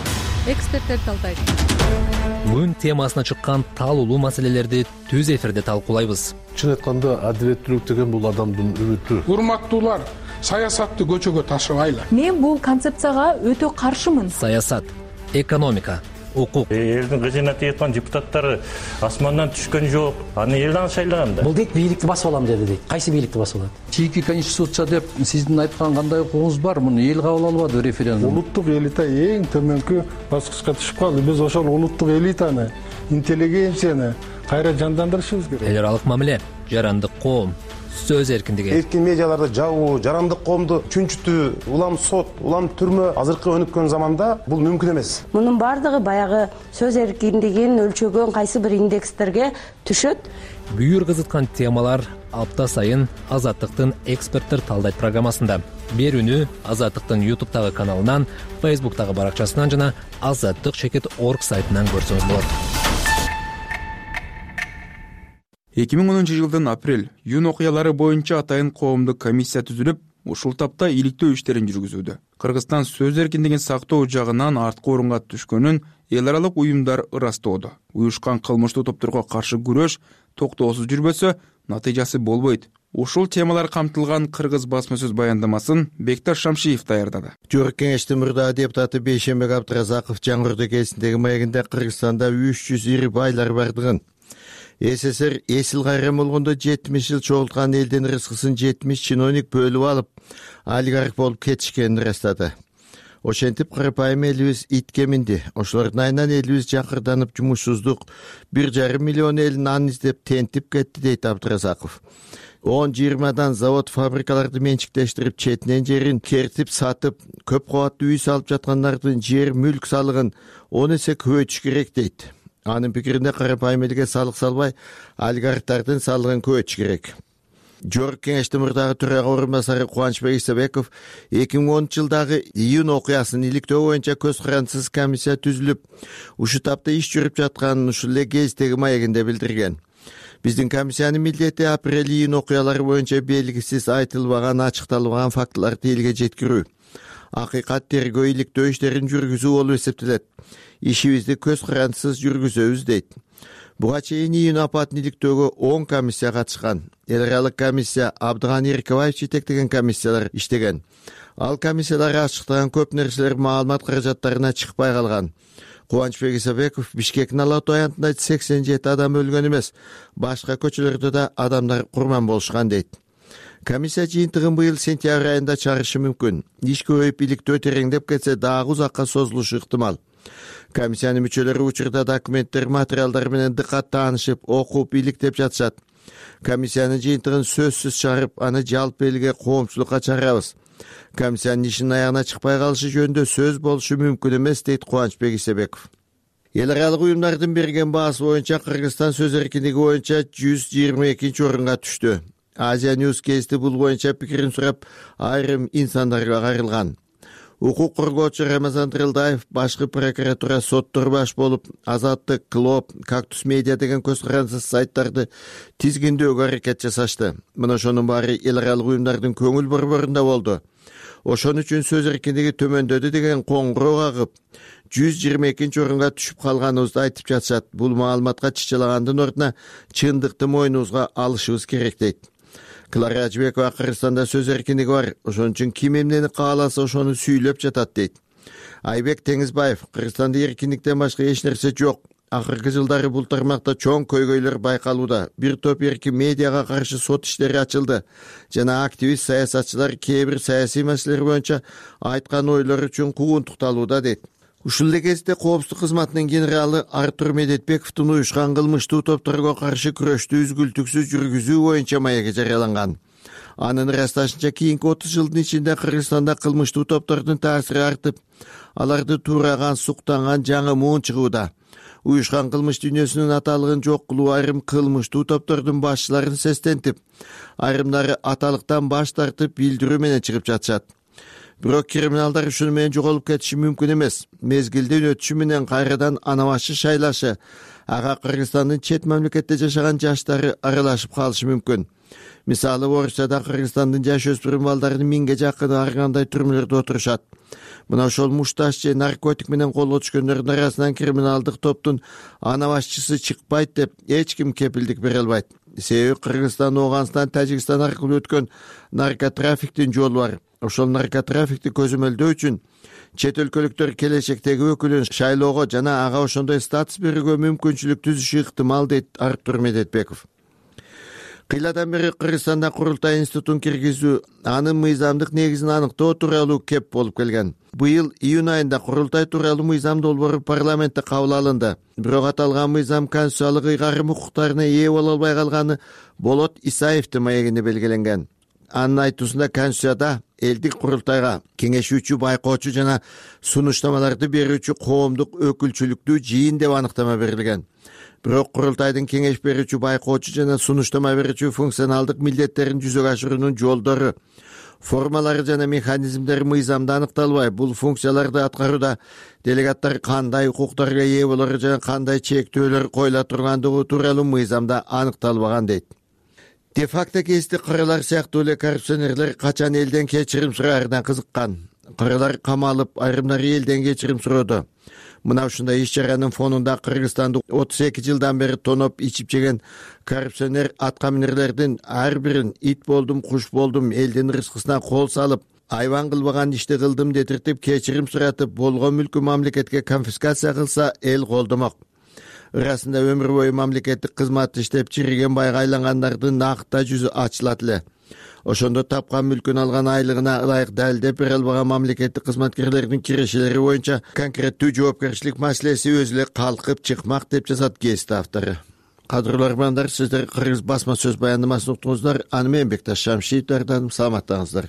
Бүгүн темасына чыккан талуулуу маселелерди түз эфирде талкуулайбыз. Чын айтканда, адилеттүүлүк деген бул адамдын үмүтү. Урматтуулар, саясатты көчөгө ташыбайлы. Мен бул концепцияга өтө каршымын. Саясат, экономика, укук. Элдин кызына тийип депутаттары асмандан түшкөн жок. Аны элден шайлаган да. Бул дейт бийликти басып алам деди дейт. Кайсы бийликти басып алат? Чийки конституция деп сиздин айткан кандай укугуңуз бар? Муну эл кабыл албады референдум. Улуттук элита эң төмөнкү баскычка түшүп калды. Биз ошол улуттук элитаны, интеллигенцияны кайра жандандырышыбыз керек. Эл аралык мамиле, жарандык коом, сөз эркиндиги. Эркин медиаларды жабуу, жарандык коомду чүнчүтүү, улам сот, улам түрмө азыркы өнүккөн заманда бул мүмкүн эмес. Мунун бардыгы баягы сөз эркиндигин өлчөгөн кайсы бир индекстерге түшөт. Бүйүр кызыткан темалар апта сайын Азаттыктын эксперттер талдайт программасында. Берүүнү Азаттыктын YouTube'тагы каналынан, Facebook'тагы баракчасынан жана azаттык.org сайтынан көрсөңүз болот. 2010 жылдын апрель-июнь окуялары боюнча атайын коомдук комиссия түзүлүп, ушул тапта иликтөө иштерин жүргүзүүдө. Кыргызстан сөз эркиндигин сактоо жагынан арткы орунга түшкөнүн эл аралык уюмдар ырастоодо. Уюшкан кылмыштуу топторго каршы күрөш токтоосуз жүрбөсө, натыйжасы болбойт. Ушул темалар камтылган Кыргыз басма сөз баяндамасын Бекташ Шамшиев даярдады. Жогорку Кеңештин мурдагы депутаты Бейшембек Абдыразаков Жаңгырды кезиндеги маегинде Кыргызстанда 300 ири байлар бардыгын, СССР эсил кайран болгондо 70 жыл чогулткан элдин рызкысын 70 чиновник бөлүп алып, олигарх болуп кетишкенин ырастады. Ошентип карапайым элибиз итке минди. Ошолордун айынан элибиз жакырданып, жумушсуздук 1,5 миллион эл нан издеп тентип кетти, дейт Абдыразаков. 10-20 завод фабрикаларды менчиктештирип, четинен жерин кертип сатып, көп кабаттуу үй салып жаткандардын жер мүлк салыгын 10 эсе көбөйтүш керек, дейт. Анын пикиринде карапайым элге салык салбай, олигархтардын салыгын көбөйтүш керек. Жогорку Кеңештин мурдагы төрага орунбасары Кубанычбек Исабеков 2010 жылдагы июнь окуясын иликтөө боюнча көз карандысыз комиссия түзүлүп, ушу тапта иш жүрүп жатканын ушул эле кездеги маегинде билдирген. Биздин комиссиянын милдети апрель-июнь окуялары боюнча белгисиз, айтылбаган, ачыкталбаган фактыларды элге жеткирүү, акыйкат тергөө, иликтөө иштерин жүргүзүү болуп эсептелет. Ишибизди көз карандысыз жүргүзөбүз, дейт. Буга чейин июнь апатын иликтөөгө 10 комиссия катышкан. Эл аралык комиссия, Абдыган Эркебаев жетектеген комиссиялар иштеген. Ал комиссиялар ачыктаган көп нерселер маалымат каражаттарына чыкпай калган. Кубанычбек Исабеков Бишкектин Алатуу аянтында 87 адам өлгөн эмес, башка көчөлөрдө да адамдар курман болушкан, дейт. Комиссия жыйынтыгын быйыл сентябрь айында чыгарышы мүмкүн. Иш көбөйүп, иликтөө тереңдеп кетсе, дагы узакка созулушу ыктымал. Комиссиянын мүчөлөрү учурда документтер, материалдар менен дыкат таанышып, окуп, иликтеп жатышат. Комиссиянын жыйынтыгын сөзсүз чыгарып, аны жалпы элге, коомчулукка чыгарабыз. Комиссиянын ишинин аягына чыкпай калышы жөнүндө сөз болушу мүмкүн эмес, дейт Кубанычбек Исабеков. Эл аралык уюмдардын берген баасы боюнча Кыргызстан сөз эркиндиги боюнча 122-орунга түштү. Азия News Кейсти бул боюнча пикирин сурап, айрым инсандарга кайрылган. Укук коргоочу Рамазан Тырылдаев башкы прокуратура соттор баш болуп, Азаттык, Клоп, Кактус Медиа деген көз карандысыз сайттарды тизгиндөөгө аракет жасашты. Мына ошонун баары эл аралык уюмдардын көңүл борборунда болду. Ошон үчүн сөз эркиндиги төмөндөдү деген коңгуроо кагып, 122-орунга түшүп калганыбызды айтып жатышат. Бул маалыматка чычалагандын ордуна чындыкты мойнубузга алышыбыз керек, дейт. Клара Ажыбекова Кыргызстанда сөз эркиндиги бар, ошон үчүн ким эмнени кааласа ошону сүйлөп жатат, дейт. Айбек Теңизбаев Кыргызстанда эркиндиктен башка эч нерсе жок. Акыркы жылдары бул тармакта чоң көйгөйлөр байкалууда. Бир топ эркин медиага каршы сот иштери ачылды жана активист саясатчылар кээ бир саясий маселелер боюнча айткан ойлору үчүн куугунтукталууда, дейт. Ушул эле кезде Коопсуздук кызматынын генералы Артур Медетбековдун уюшкан кылмыштуу топторго каршы күрөштү үзгүлтүксүз жүргүзүү боюнча маеги жарыяланган. Анын ырасташынча, кийинки 30 жылдын ичинде Кыргызстанда кылмыштуу топтордун таасири артып, аларды туураган, суктанган жаңы муун чыгууда. Уюшкан кылмыш дүйнөсүнүн аталыгын жок кылуу айрым кылмыштуу топтордун башчыларын сестентип, айрымдары аталыктан баш тартып, билдирүү менен чыгып жатышат. Бирок криминалдар ушуну менен жоголуп кетиши мүмкүн эмес. Мезгилдин өтүшү менен кайрадан анабашы шайлашы, ага Кыргызстандын чет мамлекетте жашаган жаштары аралашып калышы мүмкүн. Мисалы, Орусияда Кыргызстандын жаш өспүрүм балдарынын 1000ге жакыны ар кандай түрмөлөрдө отурушат. Мына ошол мушташ же наркотик менен колго түшкөндөрдүн арасынан криминалдык топтун анабашчысы чыкпайт деп эч ким кепилдик бере албайт. Себеби Кыргызстан, Ооганстан, Тажикстан аркылуу өткөн наркотрафиктин жолу бар. Ошол наркотрафикти көзөмөлдөө үчүн чет өлкөлүктөр келечектеги өкүлүн шайлоого жана ага ошондой статус берүүгө мүмкүнчүлүк түзүшү ыктымал, дейт Артур Медетбеков. Кыйладан бери Кыргызстанда курултай институтун киргизүү, анын мыйзамдык негизин аныктоо тууралуу кеп болуп келген. Быйыл июнь айында курултай тууралуу мыйзам долбоору парламентте кабыл алынды. Бирок аталган мыйзам конституциялык ыйгарым укуктарына ээ боло албай калганы Болот Исаевдин маегинде белгиленген. Анын айтуусунда конституцияда элдик курултайга кеңешүүчү, байкоочу жана сунуштамаларды берүүчү коомдук өкүлчүлүктүү жыйын деп аныктама берилген. Бирок курултайдын кеңеш берүүчү, байкоочу жана сунуштама берүүчү функционалдык милдеттерин жүзөгө ашыруунун жолдору, формалары жана механизмдери мыйзамда аныкталбай, бул функцияларды аткарууда делегаттар кандай укуктарга ээ болору жана кандай чектөөлөр коюла тургандыгы тууралуу мыйзамда аныкталбаган дейт. Де факто кести кырылар сыяктуу эле коррупционерлер качан элден кечирим сураарына кызыккан. Кырылар камалып, айрымдары элден кечирим суроодо. Мына ушундай иш-чаранын фонунда Кыргызстанды 32 жылдан бери тоноп ичип жеген коррупционер аткаминерлердин ар бирин ит болдум, куш болдум, элдин рызкысына кол салып, айван кылбаган ишти кылдым детиртип, кечирим суратып, болгон мүлкү мамлекетке конфискация кылса эл колдомок. Ырасында өмүр бою мамлекеттик кызмат иштеп чириген байга айлангандардын накта жүзү ачылат эле. Ошондо тапкан мүлкүн алган айлыгына ылайык далилдеп бере албаган мамлекеттик кызматкерлердин кирешелери боюнча конкреттүү жоопкерчилик маселеси өзү эле калкып чыкмак деп жазат кести автору. Кадырлуу армандар, сиздер Кыргыз басма сөз баяндамасын уктуңуздар. Аны мен Бекташ Шамшиев даярдадым. Саламаттаңыздар.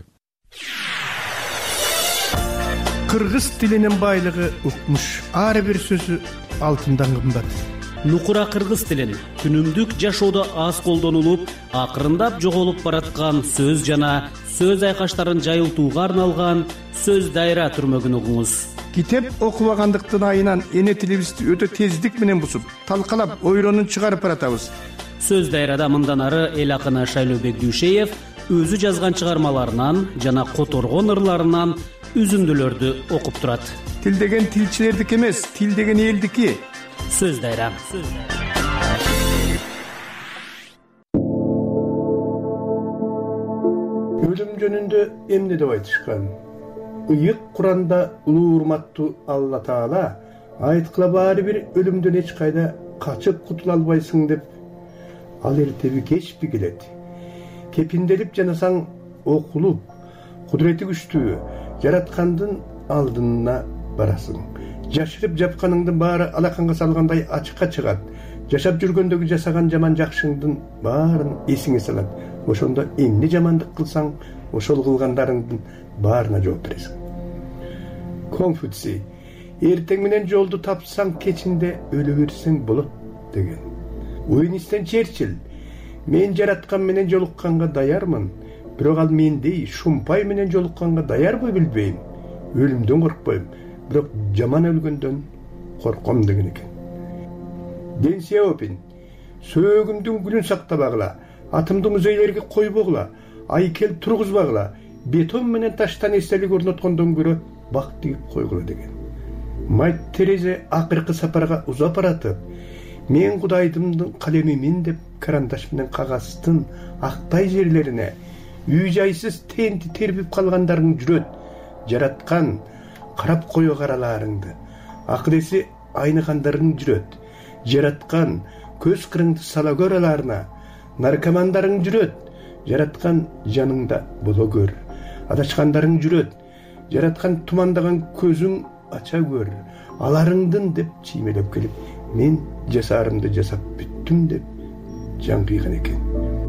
Кыргыз тилинин байлыгы укмуш. Ар бир сөзү алтындан кымбат. Нукура кыргыз тилин күнүмдүк жашоодо аз колдонулуп, акырындап жоголуп бараткан сөз жана сөз айкаштарын жайылтууга арналган сөз дайра түрмөгүн угуңуз. Китеп окубагандыктын айынан эне тилибизди өтө тездик менен бусуп, талкалап, ойронун чыгарып баратабыз. Сөз дайрада мындан ары эл акыны Шайлообек Дүйшеев өзү жазган чыгармаларынан жана которгон ырларынан үзүндүлөрдү окуп турат. Тил деген тилчилердики эмес, тил деген элдики. Сөз дайра. Өлүм жөнүндө эмне деп айтышкан? Ыйык Куранда улуу урматтуу Алла Таала айткыла баары бир өлүмдөн эч кайда качып кутула албайсың деп, ал эртеби кечпи келет. Кепинделип жанасаң окулуп, кудурети күчтүү жараткандын алдына барасың. Жашырып жапканыңдын баары алаканга салгандай ачыкка чыгат. Жашап жүргөндөгү жасаган жаман жакшыңдын баарын эсиңе салат. Ошондо эмне жамандык кылсаң, ошол кылгандарыңдын баарына жооп бересиң. Конфуций: эртең менен жолду тапсаң, кечинде өлө берсең болот деген. Уинстон Черчилль: мен жараткан менен жолукканга даярмын, бирок ал мендей шумпай менен жолукканга даярбы билбейм. Өлүмдөн коркпойм, бирок жаман өлгөндөн корком деген экен. Дэн Сяопин: сөөгүмдүн гүлүн сактабагыла, атымды музейлерге койбогула, айкел тургузбагыла, бетон менен таштан эстелик орноткондон көрө бак тигип койгула деген. Мать Терезе акыркы сапарга узап баратып, мен Кудайдымдын калемимин деп карандаш менен кагаздын актай жерлерине үй жайсыз тенти тербип калгандарың жүрөт. Жараткан карап кое караларыңды, акыреси айныгандарың жүрөт. Жараткан көз кырыңды сала көраларына, наркомандарың жүрөт. Жараткан жаныңда боло көр. Адашкандарың жүрөт. Жараткан тумандаган көзүң ача көр. Аларыңдын деп чиймелеп келип, мен жасарымды жасап бүттүм деп жан кыйган экен.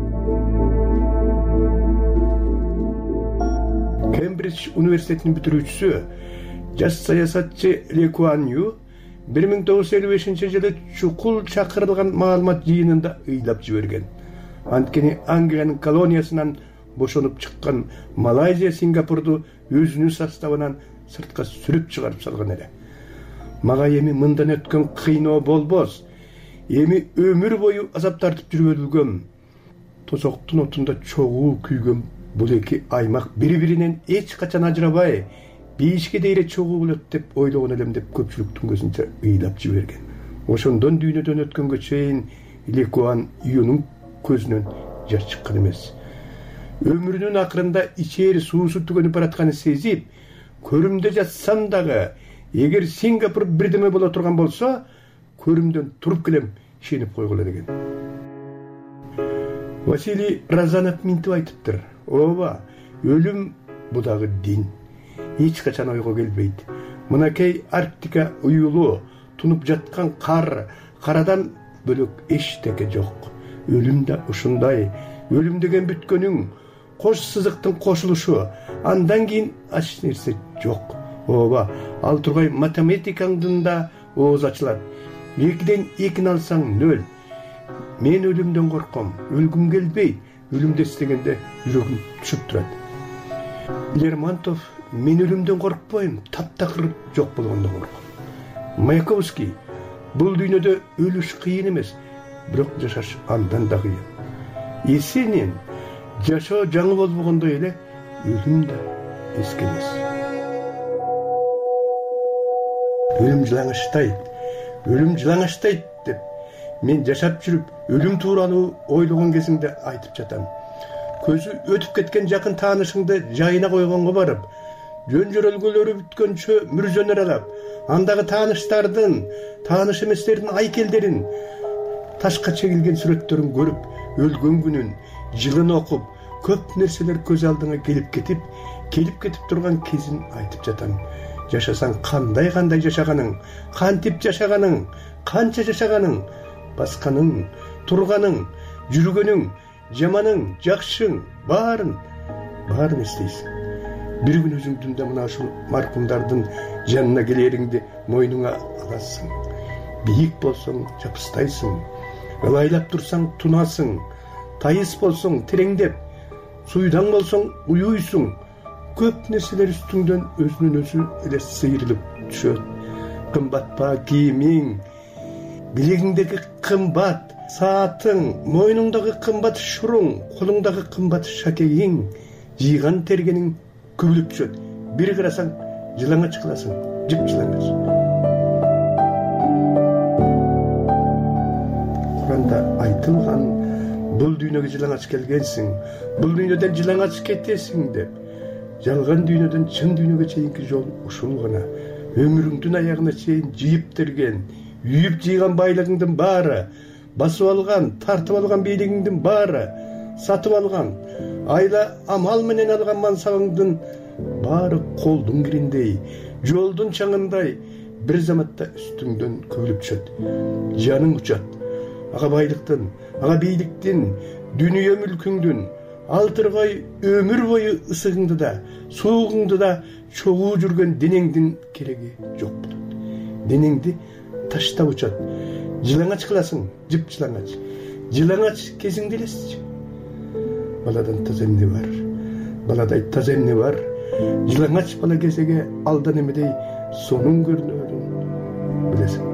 Кембридж университетинин бүтүрүүчүсү, жаш саясатчы Ли Куан Ю 1955 жылы чукул чакырылган маалымат жыйынында ыйлап жиберген. Анткени Англиянын колониясынан бошонуп чыккан Малайзия Сингапурду өзүнүн составынан сыртка сүрүп чыгарып салган эле. Мага эми мындан өткөн кыйноо болбос. Эми өмүр бою азап тартып жүргөн, тозоктун отунда чогуу күйгөн бул эки аймак бири-биринен эч качан ажырабай, бейишке дейре чогуу болот деп ойлогон элем деп көпчүлүктүн көзүнчө ыйлап жиберген. Ошондон дүйнөдөн өткөнгө чейин Ли Куан Юнун көзүнөн жаш чыккан эмес. Өмүрүнүн акырында ичери суусу түгөнүп баратканын сезип, көрүмдө жатсам дагы, эгер Сингапур бирдеме боло турган болсо, көрүмдөн туруп келем, ишенип койгула деген. Василий Разанов минтип айтыптыр. Ооба, өлүм бу дагы дин. Эч качан ойго келбейт. Мынакей Арктика уюлу тунуп жаткан карадан бөлөк эчтеке жок. Өлүм да ушундай. Өлүм деген бүткөнүң, кош сызыктын кошулушу, андан кийин ач нерсе жок. Ооба, ал тургай математикаңдын да ооз ачылат. 2ден 2 алсаң 0. Мен өлүмдөн корком, өлгүм келбейт. Өлүмдү эстегенде жүрөгүм түшүп турат. Лермонтов: мен өлүмдөн коркпойм, таптакыр жок болгондон корком. Маяковский: бул дүйнөдө өлүш кыйын эмес, бирок жашаш андан да кыйын. Есенин: жашоо жаңы болбогондой эле өлүм да эски эмес. Өлүм жылаңаштайт деп мен жашап жүрүп өлүм тууралуу ойлогон кезиңде айтып жатам. Көзү өтүп кеткен жакын таанышыңды жайына койгонго барып, жөн жөрөлгөлөрү бүткөнчө мүрзөнө аралап, андагы тааныштардын, тааныш эместердин айкелдерин, ташка чегилген сүрөттөрүн көрүп, өлгөн күнүн, жылын окуп, көп нерселер көз алдыңа келип кетип турган кезин айтып жатам. Жашасаң кандай жашаганың, кантип жашаганың, канча жашаганың, басканың, турганың, жүргөнүң, жаманың, жакшың, баарын эстейсиң. Бир күн өзүңдүн да мына ушул маркумдардын жанына келериңди мойнуңа аласың. Бийик болсоң жапыстайсың, ылайлап турсаң тунасың, тайыс болсоң тереңдеп, суйдаң болсоң уюйсуң. Көп нерселер үстүңдөн өзүнөн өзү эле сыйрылып түшөт. Кымбат па кийимиң, билегиңдеги кымбат саатың, мойнуңдагы кымбат шуруң, колуңдагы кымбат шакегиң, жыйган тергениң көбүлүп түшөт. Бир карасаң жылаңач кыласың, жыпжылаңач. Куранда айтылган, бул дүйнөгө жылаңач келгенсиң, бул дүйнөдөн жылаңач кетесиң деп. Жалган дүйнөдөн чын дүйнөгө чейинки жол ушул гана. Өмүрүңдүн аягына чейин жыйып терген, үйүп жыйган байлыгыңдын баары, басып алган, тартып алган бийлигиңдин баары, сатып алган, айла амал менен алган мансабыңдын баары колдун кириндей, жолдун чаңындай бир заматта үстүңдөн көбүлүп түшөт. Жаның учат. Ага байлыктын, ага бийликтин, дүнүйө мүлкүңдүн, алтыргай өмүр бою ысыгыңды да, суугуңду да чогуу жүргөн денеңдин кереги жок болот. Денеңди таштап учат. Жылаңач кыласың, жыпжылаңач. Жылаңач кезиңди элесичи. Баладан таза эмне бар? Баладай таза эмне бар? Жылаңач бала кезеге алдан эмедей сонун көрүнөрүн билесиң.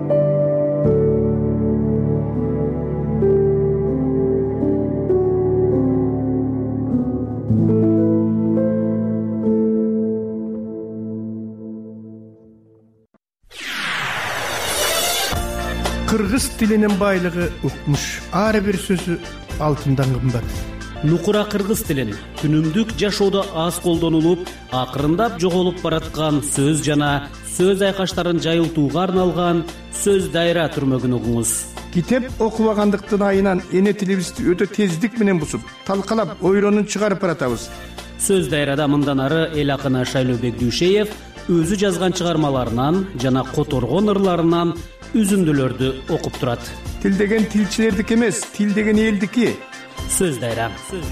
Кыргыз тилинин байлыгы укмуш. Ар бир сөзү алтындан кымбат. Нукура кыргыз тилин күнүмдүк жашоодо аз колдонулуп, акырындап жоголуп бараткан сөз жана сөз айкаштарын жайылтууга арналган сөз дайра түрмөгүн угуңуз. Китеп окубагандыктын айынан эне тилибизди өтө тездик менен бусуп, талкалап, ойронун чыгарып баратабыз. Сөз дайрада мындан ары эл акыны Шайлообек Дүйшеев өзү жазган чыгармаларынан жана которгон ырларынан үзүндүлөрдү окуп турат. Тил деген тилчилердики эмес, тил деген элдики. Сөз дайра.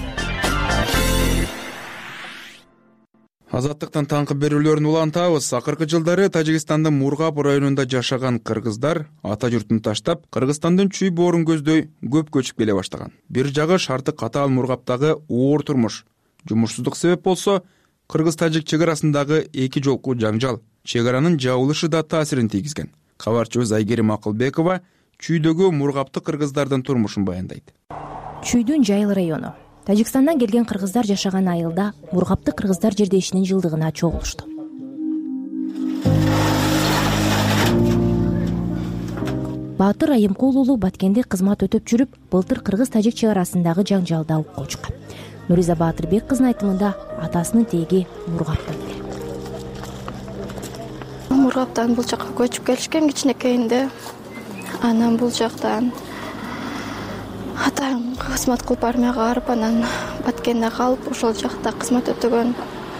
Азаттыктан таңкы берүүлөрүн улантабыз. Акыркы жылдары Тажикстандын Мургап районунда жашаган кыргыздар ата журтун таштап, Кыргызстандын чүй боорун көздөй көп көчүп келе баштаган. Бир жагы шарты катаал Мургаптагы оор турмуш, жумушсуздук себеп болсо, кыргыз-тажик чек арасындагы эки жолку жаңжал, чек аранын жабылышы да таасирин тийгизген. Кабарчыбыз Айгерим Акылбекова чүйдөгү Мургапты кыргыздардын турмушун баяндайт. Чүйдүн Жайыл району. Тажикстандан келген кыргыздар жашаган айылда Мургапты кыргыздар жердешинин жылдыгына чогулушту. Баатыр Айымкул уулу Баткенде кызмат өтөп жүрүп, былтыр кыргыз-тажик чек арасындагы жаңжалда окко чыккан. Нуриза Баатырбек кыздын айтымында атасынын теги Мургаптан эле. Мургаптан бул жакка көчүп келишкен кичинекейинде. Анан бул жактан атайым кызмат кылып армияга барып, анан Баткенде калып, ошол жакта кызмат өтөгөн.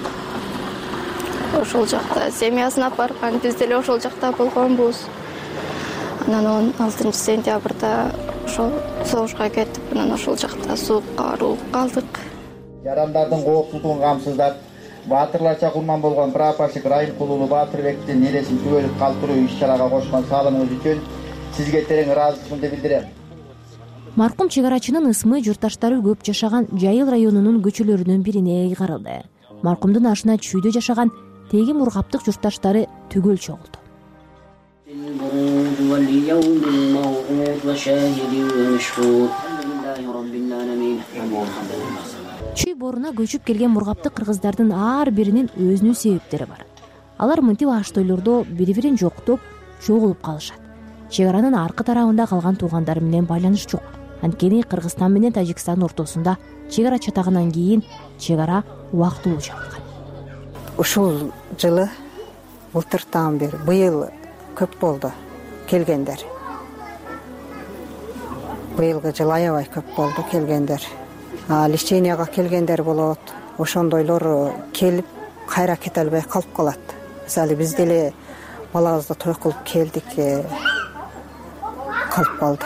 Ошол жакта семьясын алып барган, биз деле ошол жакта болгонбуз. Анан 16 сентябрда ошол согушка кетип, анан ошол жакта суукка барып калдык. Жарандардын коопсуздугун камсыздап, баатырларча курман болгон прапорщик Райымкулулу Баатырбектин нересин түгөлүп калтыруу иш-чарага кошкон салымыңыз үчүн сизге терең ыраазычылыгымды билдирем. Маркум чек арачынын ысмы журтташтары көп жашаган Жайыл районунун көчөлөрүнүн бирине ыйгарылды. Маркумдун ашына чүйдө жашаган теги мургаптык журтташтары түгөл чогулду. Чүй боруна көчүп келген мургаптык кыргыздардын ар биринин өзүнүн себептери бар. Алар мынтип аш тойлордо бири-бирин жоктоп, чогулуп калышат. Чек аранын аркы тарабында калган туугандары менен байланыш жок. Анткени Кыргызстан менен Тажикстан ортосунда чек ара чатагандан кийин чек ара убактылуу жабылган. Ушул жылы былтыртан бери быйыл көп болду келгендер. Быйылгы жыл аябай көп болду келгендер. Леченияга келгендер болот. Ошондойлор келип кайра кете албай калып калат. Мисалы биз деле балабызды той кылып келдик, калып калдык.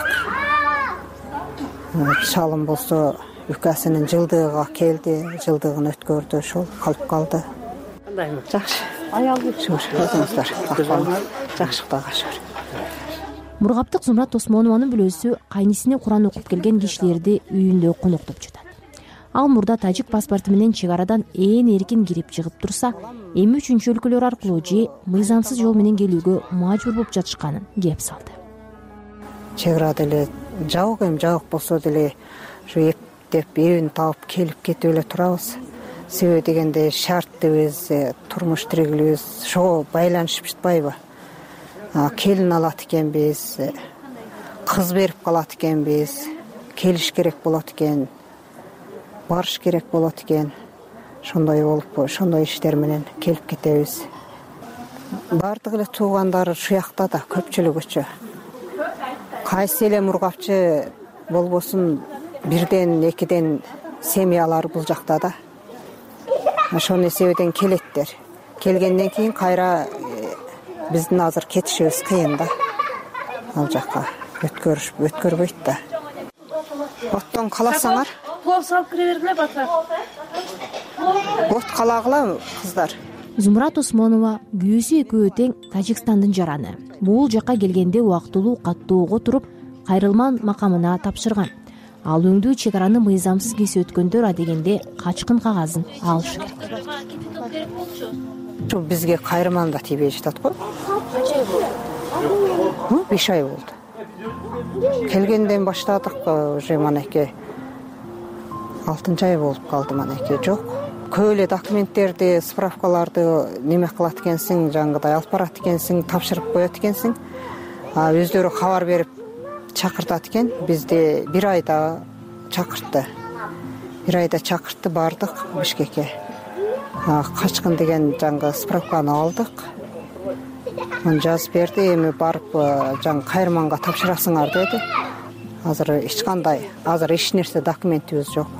Шалым болсо үкәсинин жылдыгына келди, жылдыгын өткөрдү, ошол калып калды. Кандаймы? Жакшы. Аялы өзүңүздөр жакшы Кудайга шүгүр. Мургаптык Зумрат Осмонованын бүлөсү кайнисине Куран окуп келген кишилерди үйүндө коноктоп жатат. Ал мурда тажик паспорту менен чек арадан эркин кирип чыгып турса, эми үчүнчү өлкөлөр аркылуу же мыйзамсыз жол менен келүүгө мажбур болуп жатышканын кеп салды. Чек арада эле жабык болсо деле ушу эптеп эбин таап келип кетип эле турабыз. Себеби дегенде шарттыбыз, турмуш тиригибиз ошого байланышып жатпайбы? Келин алат экенбиз, кыз берип калат экенбиз, келиш керек болот экен, барыш керек болот экен. Ошондой болуп, ошондой иштер менен келип кетебиз. Бардык эле туугандар ушул жакта да көпчүлүгүчө. Кайсы эле мургапчы болбосун бирден, экиден семьялар бул жакта да. Ошонун себебинен келеттер. Келгенден кийин кайра биздин азыр кетишибиз кыйын да. Ал жакка өткөрбөйт да. Оттон каласаңар. Плов салып кире бергиле батыр. От калагыла кыздар. Зумрат Осмонова күйөөсү экөө тең Тажикстандын жараны. Бул жакка келгенде убактылуу каттоого туруп, кайрылман макамына тапшырган. Ал өңдүү чек араны мыйзамсыз кесип өткөндөр адегенде качкын кагазын алышы керек. Шу бизге кайрылман да тийбей жатат го. 5 ай болду. Келгенден баштадык, уже манеке 6 ай болуп калды манеке. Жок. Көп эле документтерди, справкаларды неме кылат экенсиң, жаңгыдай алып барат экенсиң, тапшырып коет экенсиң. Өздөрү кабар берип чакыртат экен. Бизди 1 айда чакыртты. 1 айда чакыртты, бардык Бишкекке. Качкын деген жаңгы справканы алдык. Аны жазып берди, эми барып жаң кайрманга тапшырасыңар деди. Азыр эч кандай, азыр эч нерсе документибиз жок.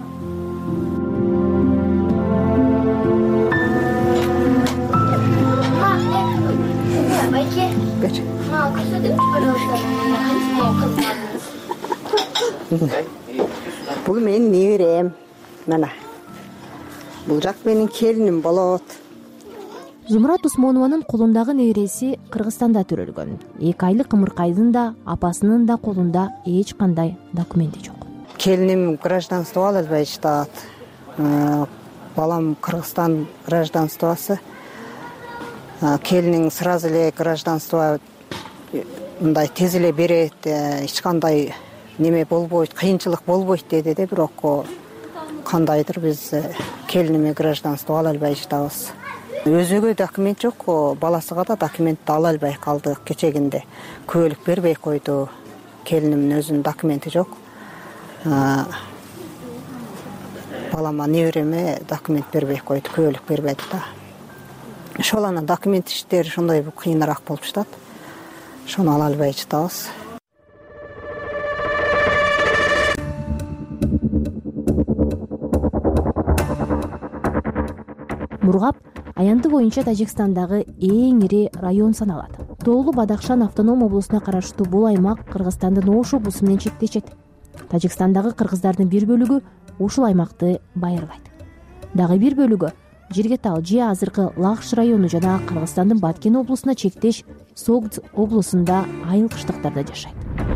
Бул менин неберем. Мына. Бул жак менин келиним болот. Зумрат Осмонованын колундагы небереси Кыргызстанда төрөлгөн. 2 айлык ымыркайдын да, апасынын да колунда эч кандай документи жок. Келиним гражданство ала албай жатат. Балам Кыргызстан гражданствосы. Келиним сразу эле гражданство мындай тез эле берет, эч кандай неме болбойт, кыйынчылык болбойт деди да, бирок кандайдыр биз келиниме гражданство ала албай жатабыз. Өзүгө документ жок, баласыга да документ ала албай калдык. Кечегинде күбөлүк бербей койду. Келинимдин өзүнүн документи жок. Балама небереме документ бербей койду, күбөлүк бербеди да. Ошол анан документ иштери ошондой кыйыныраак болуп жатат. Ошону ала албай жатабыз. Мургап аянты боюнча Тажикстандагы эң ири район саналат. Тоолу Бадахшан автоном облусуна караштуу бул аймак Кыргызстандын Ош облусу менен чектешет. Тажикстандагы кыргыздардын бир бөлүгү ушул аймакты байырлайт. Дагы бир бөлүгү Жиргетал же азыркы Лакш району жана Кыргызстандын Баткен облусуна чектеш Согд облусунда айыл кыштыктарда жашайт.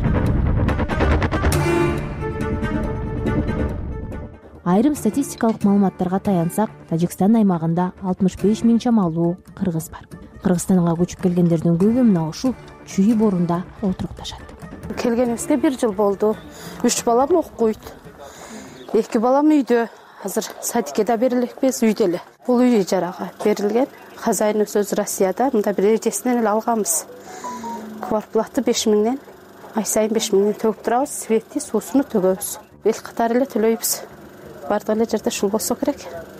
Айрым статистикалык маалыматтарга таянсак, Тажикстан аймагында 65 миң чамалуу кыргыз бар. Кыргызстанга көчүп келгендердин көбү мына ушул чүй борунда отурукташат. Келгенибизге 1 жыл болду. 3 балам окуйт. 2 балам үйдө. Азыр садикеде берилекпиз, үйдө эле. Бул үй ижарага берилген. Хозяин өзү Россияда, мында бир эжесинен эле алганбыз. Квартплаты 5 миңден, ай сайын 5 миңден төгүп турабыз, светти, суусуну төгөбүз. Эл катары эле төлөйбүз. Бардык эле жерде ушул болсо керек.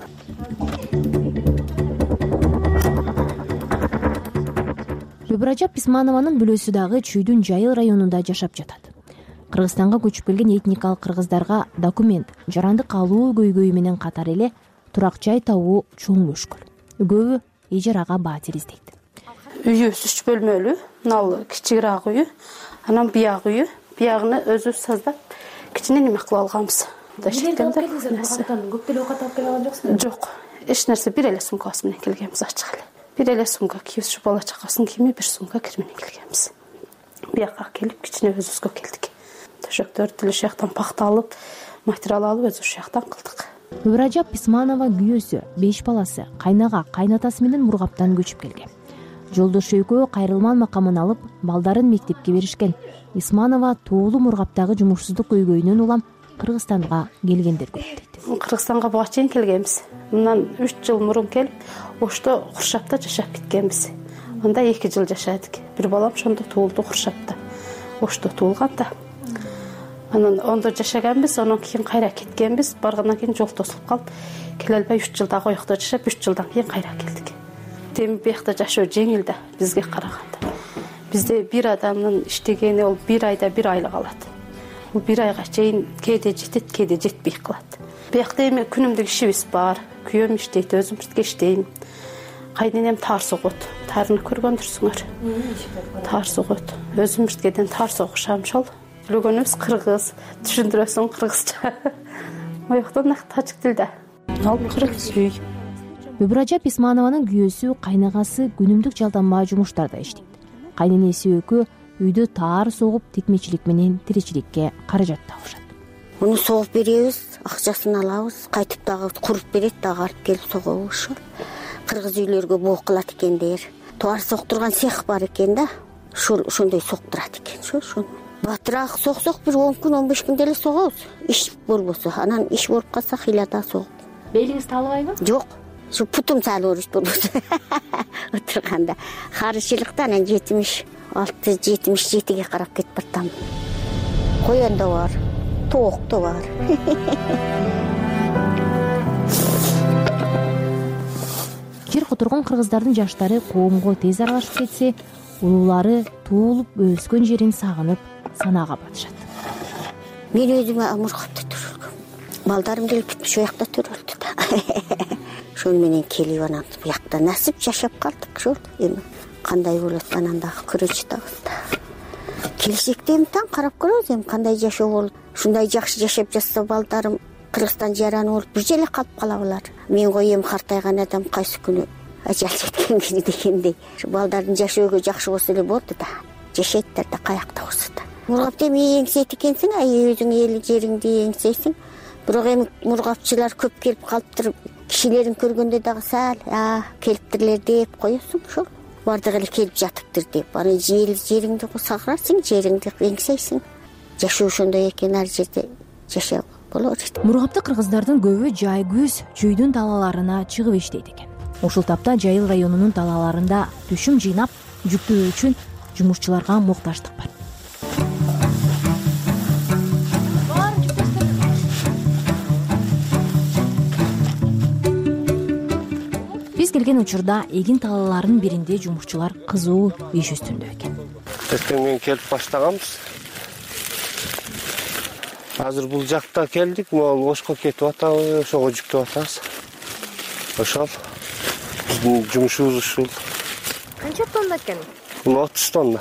Любражап Писманованын бүлөсү дагы Чүйдүн Жайыл районунда жашап жатат. Кыргызстанга көчүп келген этникалык кыргыздарга документ, жарандык алуу көйгөйү менен катар эле турак жай табуу чоң мүшкүл. Көбү ижарага баатир издейт. Үйүбүз 3 бөлмөлүү, мына кичигирээк үй, анан бияк үй, биягыны өзүбүз саздап, кичине неме кылып алганбыз. Көп деле оокат алып келе алган жоксуң? Жок. Эч нерсе бир эле сумкасы менен келгенбиз ачык эле. Бир эле сумка кийип, ушу бала чакасынын кийими бир сумка кир менен келгенбиз. Биякка келип, кичине өзүбүзгө келдик. Төшөктөрдү деле ушул жактан пахта алып, материал алып өзүбүз ушул жактан кылдык. Любражап Писманова күйөөсү, 5 баласы, кайнага, кайнатасы менен Мургаптан көчүп келген. Жолдошу экөө кайрылман макамын алып, балдарын мектепке беришкен. Исманова тоолу Мургаптагы жумушсуздук көйгөйүнөн улам Кыргызстанга келгендер көп дейт. Кыргызстанга буга чейин келгенбиз. Мындан 3 жыл мурун келип, Ошто Куршапта жашап кеткенбиз. Анда 2 жыл жашадык. Бир балам ошондо туулду Куршапта. Ошто туулган да. Анан ондо жашаганбыз, анан кийин кайра кеткенбиз. Баргандан кийин жол тосулуп калып, келе албай 3 жыл дагы оякта жашап, 3 жылдан кийин кайра келдик. Тем биякта жашоо жеңил да бизге караганда. Бизде бир адамдын иштегени ол 1 айда 1 айлык алат. Бул 1 айга чейин кээде жетет, кээде жетпей калат. Биякта эми күнүмдүк ишибиз бар. Күйөөм иштейт, өзүм бирге иштейм. Кайненем таар согот. Таарыны көргөндүрсүңөр. Таар согот. Өзүм биргеден таар согушам ошол. Билгөнүбүз кыргыз, түшүндүрөсүң кыргызча. Ояктан тажик тилде. Ал кыргыз үй. Любражап Писманованын күйөөсү, кайнагасы күнүмдүк жалданма жумуштарда иштейт. Кайненеси экөө үйдө таар согуп, тикмечилик менен тиричиликке каражат табышат. Муну согуп беребиз, акчасын алабыз, кайтып дагы куруп берет, дагы алып келип согобуз. Ошол кыргыз үйлөргө боо кылат экендер. Таар соктурган цех бар экен да. Ошондой соктурат экен. Ошо батыраак соксок бир 10 күн, 15 күн деле согобуз. Иш болбосо, анан иш болуп калса хыйлада согуп. Белиңиз таалыбайбы? Жок. Шу путум салып болбосо. Отурганда карышылыкта анан 76-77ге карап кетип бартам. Коён да бар, тоок да бар. Жер которгон кыргыздардын жаштары коомго тез аралашып кетсе, улуулары туулуп өскөн жерин сагынып, санаага батышат. Мен өзүм Мургапта төрөлгөм. Балдарым келип кетmiş, оякта төрөлдү да. Ошол менен келип анан буякта насип жашап калдык. Ошол эми кандай болот анан дагы көрөчү атабыз да. Келечекте эми таң карап көрөбүз, эми кандай жашоо болот. Ушундай жакшы жашап жатса балдарым Кыргызстан жараны болуп бир жерде калып калабылар. Мен коем картайган адам кайсы күнү ажал жеткен күнү дегендей. Ушу балдардын жашоого жакшы болсо эле болду да. Жашайттар да каякта болсо да. Мургапты эми эңсейт экенсиң, өзүң эл жериңди эңсейсиң. Бирок эми мургапчылар көп келип калыптыр. Кишилерин көргөндө дагы сал, келиптирлер деп коесуң, ошол. Бардык эле келип жатыптыр деп. Аны жериңди сагырасың, жериңди эңсейсиң. Жашоо ошондой экен, ар жерде жашап болот. Мургапты кыргыздардын көбү жай күз Чүйдүн далаларына чыгып иштейт экен. Ушул тапта Жайыл районунун далаларында түшүм жыйнап, жүктөө үчүн жумушчуларга муктаждык бар. Биз келген учурда эгин талаларынын биринде жумушчулар кызуу иш үстүндө экен. Эртең менен келип баштаганбыз. Азыр бул жакта келдик, могул Ошко кетип атабыз, ошого жүктөп атабыз. Ошол Биздин жумушубуз ушул. Канча тонна экен? 30 тонна.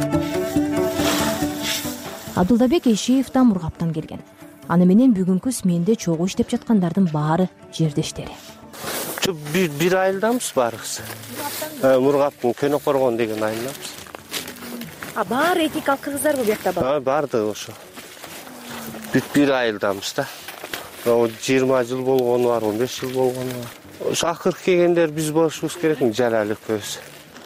Абдылдабек Эшиев да Мургаптан келген. Аны менен бүгүнкү сменде чогуу иштеп жаткандардын баары жердештери. Бир айылдамыз баарыбыз. Мургаптын Көнө Коргон деген айылдамыз. Баары этникалык кыргыздарбы буякта бар? Бардыгы ошо. Бир айылдамыз да. 20 жыл болгону бар, 15 жыл болгону бар. Ошо акыркы келгендер биз болушубуз керек, Жалал экөөбүз.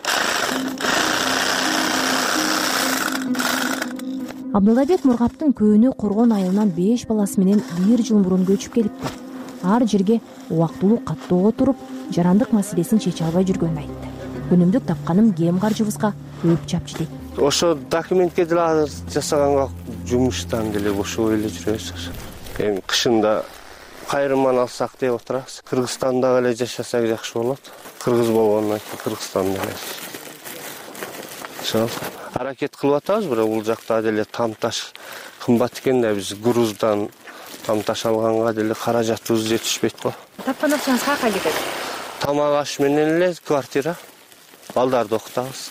Абдылдабек Мургаптын Көнө Коргон айылынан 5 баласы менен 1 жыл мурун көчүп келиптир. Ар жерге убактылуу каттоого туруп, жарандык маселесин чече албай жүргөнүн айтты. Күнүмдүк тапканым кем каржыбызга өп чапчы дейт. Ошо документке деле жасаганга жумуштан деле бошобой эле жүрөбүз. Эми кышында кайрыман алсак деп отурабыз. Кыргызстанда эле жашасак жакшы болот. Кыргыз болгондон кийин Кыргызстанда эле. Ошо аракет кылып атабыз, бирок бул жакта деле тамташ кымбат экен да, биз груздан тамташ алганга деле каражатыбыз жетишпейт го. Тапкан акчаңыз каяка кетет? Тамак аш менен эле квартира, балдарды окутабыз.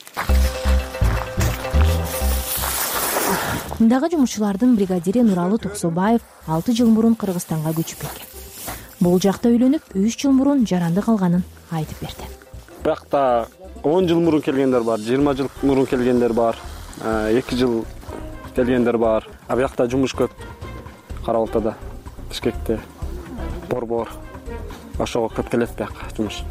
Мындагы жумушчулардын бригадири Нуралы Токсобаев 6 жыл мурун Кыргызстанга көчүп келген. Бул жакта үйлөнүп 3 жыл мурун жарандык алганын айтып берди. Биракта 10 жыл мурун келгендер бар, 20 жыл мурун келгендер бар, 2 жыл келгендер бар. Биякта жумуш көп. Кара Алтада, Бишкекте, Борбор. Ошого көп келет бияка жумуш.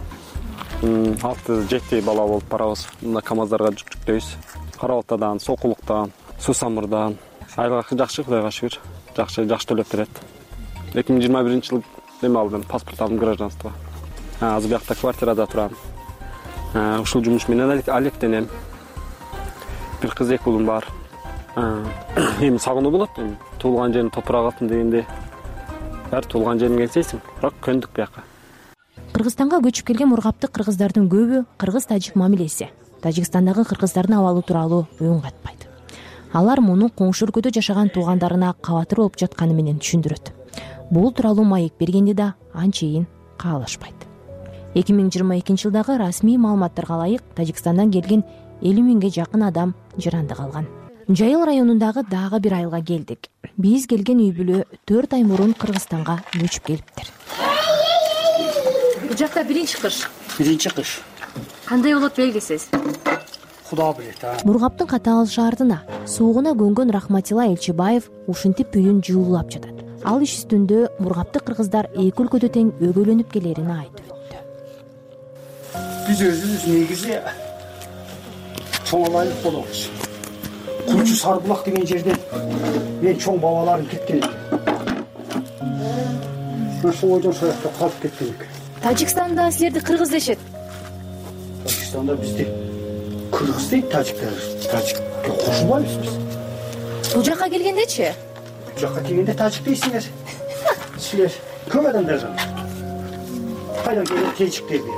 6-7 бала болуп барабыз. Мында КамАЗдарга жүктөйбүз. Кара Алтадан, Сокулуктан, Сусамырдан. Айга жакшы, Кудайга шүгүр. Жакшы төлөп берет. 2021-жыл эме алдым, паспорт алдым, гражданство. Азыр биякта квартирада турам. Ушул жумуш менен алектенем. Бир кыз, 2 уулум бар. Эми сагынуу болот, эми туулган жерин топурак алтын дегенде. Баары туулган жериң келсейсиң, бирок көндүк бияка. Кыргызстанга көчүп келген мургаптык кыргыздардын көбү кыргыз-тажик мамилеси, Тажикстандагы кыргыздардын абалы тууралуу үн катпайт. Алар муну коңшу өлкөдө жашаган туугандарына кабатыр болуп жатканы менен түшүндүрөт. Бул тууралуу маек бергенде да анчейин каалашпайт. 2022-жылдагы расмий маалыматтарга ылайык Тажикстандан келген 50 миңге жакын адам жарандык алган. Жайыл районундагы дагы бир айылга келдик. Биз келген үй бүлө 4 ай мурун Кыргызстанга көчүп келиптир. Бул жакта биринчи кыш. Кандай болот белгисиз? Куда билет. Мургаптын Катаал шаарына суугуна көнгөн Рахматилла Элчибаев ушинтип үйүн жылуулап жатат. Ал иш үстүндө мургаптык кыргыздар эки өлкөдө тең өгөйлөнүп келерин айтып өттү. Биз өзүбүз негизи чоң айылык болобуз. Кулчу Сарбулак деген жерден мен чоң бабаларым кеткен экен. Ошол ойдон соякта калып кеткен экен. Тажикстанда силерди кыргыз дешет. Тажикстанда бизди кыргыз дейт, тажиктер. Тажикке кошулбайбыз биз. Бул жака келгендечи? Бул жака келгенде тажик дейсиңер. Силер көп адамдар жана. Кайдан келген тажиктер?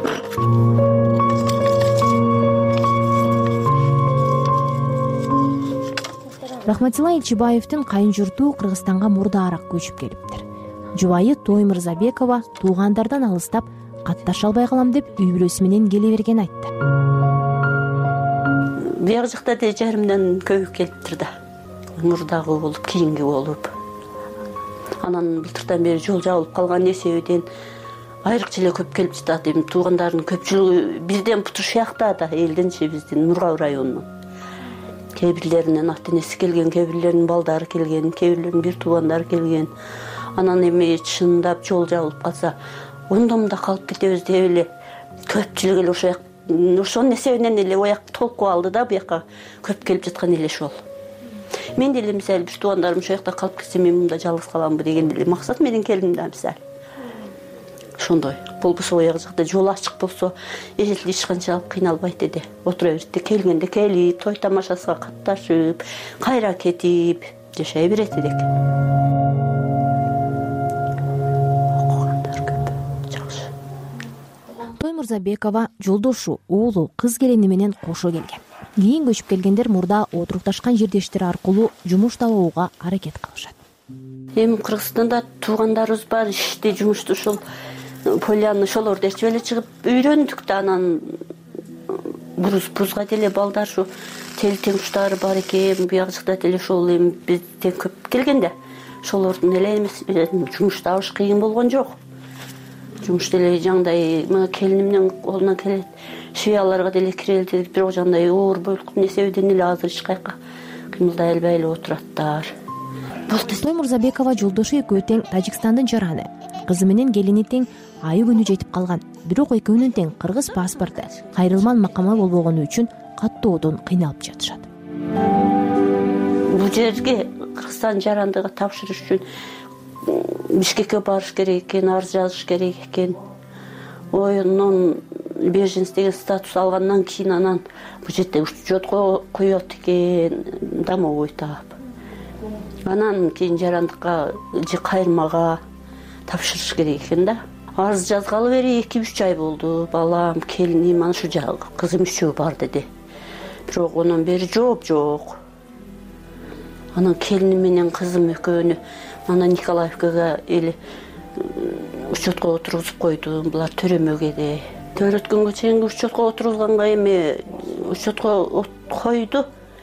Рахматилла Элчибаевдин кайын журту Кыргызстанга мурдаараак көчүп келиптир. Жубайы Тоймурзабекова туугандардан алыстап катташа албай калам деп үй бүлөсү менен келе берген айтты. Бияк жакта да жарымдан көбү келиптир да. Мурдагы болуп, кийинки болуп. Анан былтырдан бери жол жабылып калган себебинен айрыкча эле көп келип жатат. Эми туугандардын көпчүлүгү бирден Путушуякта да, элдинчи биздин Мургаб районунун. Кээ бирлеринин ата-энеси келген, кээ бирлеринин балдары келген, кээ бирлеринин бир туугандары келген. Анан эми чындап жол жабылып калса, ондомда калып кетебиз деп эле көпчүлүк эле ошонун себебинен эле ояк толкуп алды да, буяка көп келип жаткан эле ошол. Мен деле мисалы бир туугандарым ошол жакта калып кетсе, мен мында жалгыз каламбы деген эле максат менен келдим да мисалы. Ошондой. Болбосо ояк жакта жол ачык болсо, эч канчалык кыйналбайт эди. Отура берет, келгенде келип, той тамашасына катташып, кайра кетип жашай берет элек. Тоймурзабекова жолдошу, уулу, кыз келини менен кошо келген. Кийин көчүп келгендер мурда отурукташкан жердештери аркылуу жумуш табууга аракет кылышат. Эми Кыргызстанда туугандарыбыз бар, иште, жумушту ушул Полянны ошолорду ээрчип эле чыгып үйрөндүк да, анан бузга деле балдар ушу тел теңуштары бар экен, бияк жакта деле ошол эми бизден көп келген да, ошолордун эле эмес жумуш табыш кыйын болгон жок. Жумуш деле жандай келинимдин колунан келет, швеяларга деле кирели дедик, бирок жандай оор бойлук несебеден эле азыр эч кайка кыймылдай албай эле отураттар. Той Мурзабекова жолдошу экөө тең Тажикстандын жараны, кызы менен келини тең айы күнү жетип калган, бирок экөөнүн тең кыргыз паспорту кайрылман макама болбогону үчүн каттоодон кыйналып жатышат. Бул жерге Кыргызстан жарандыгы тапшырыш үчүн Бишкекке барыш керек экен, арыз жазыш керек экен. Оюнун беженство деген статус алгандан кийин анан бул жерде учетко коет экен, домовой таап. Анан кийин жарандыкка же кайрмага тапшырыш керек экен да. Арыз жазгалы бери 2-3 ай болду. Балам, келиним, ана ушу кызым үчөө бар деди. Бирок онун бери жооп жок. Анан келиним менен кызым экөөнү ана Николаевкага эле учетко отургузуп койду. Булар төрөмөгө төрөткөнгө чейин учетко отургузганга эми учетко койду.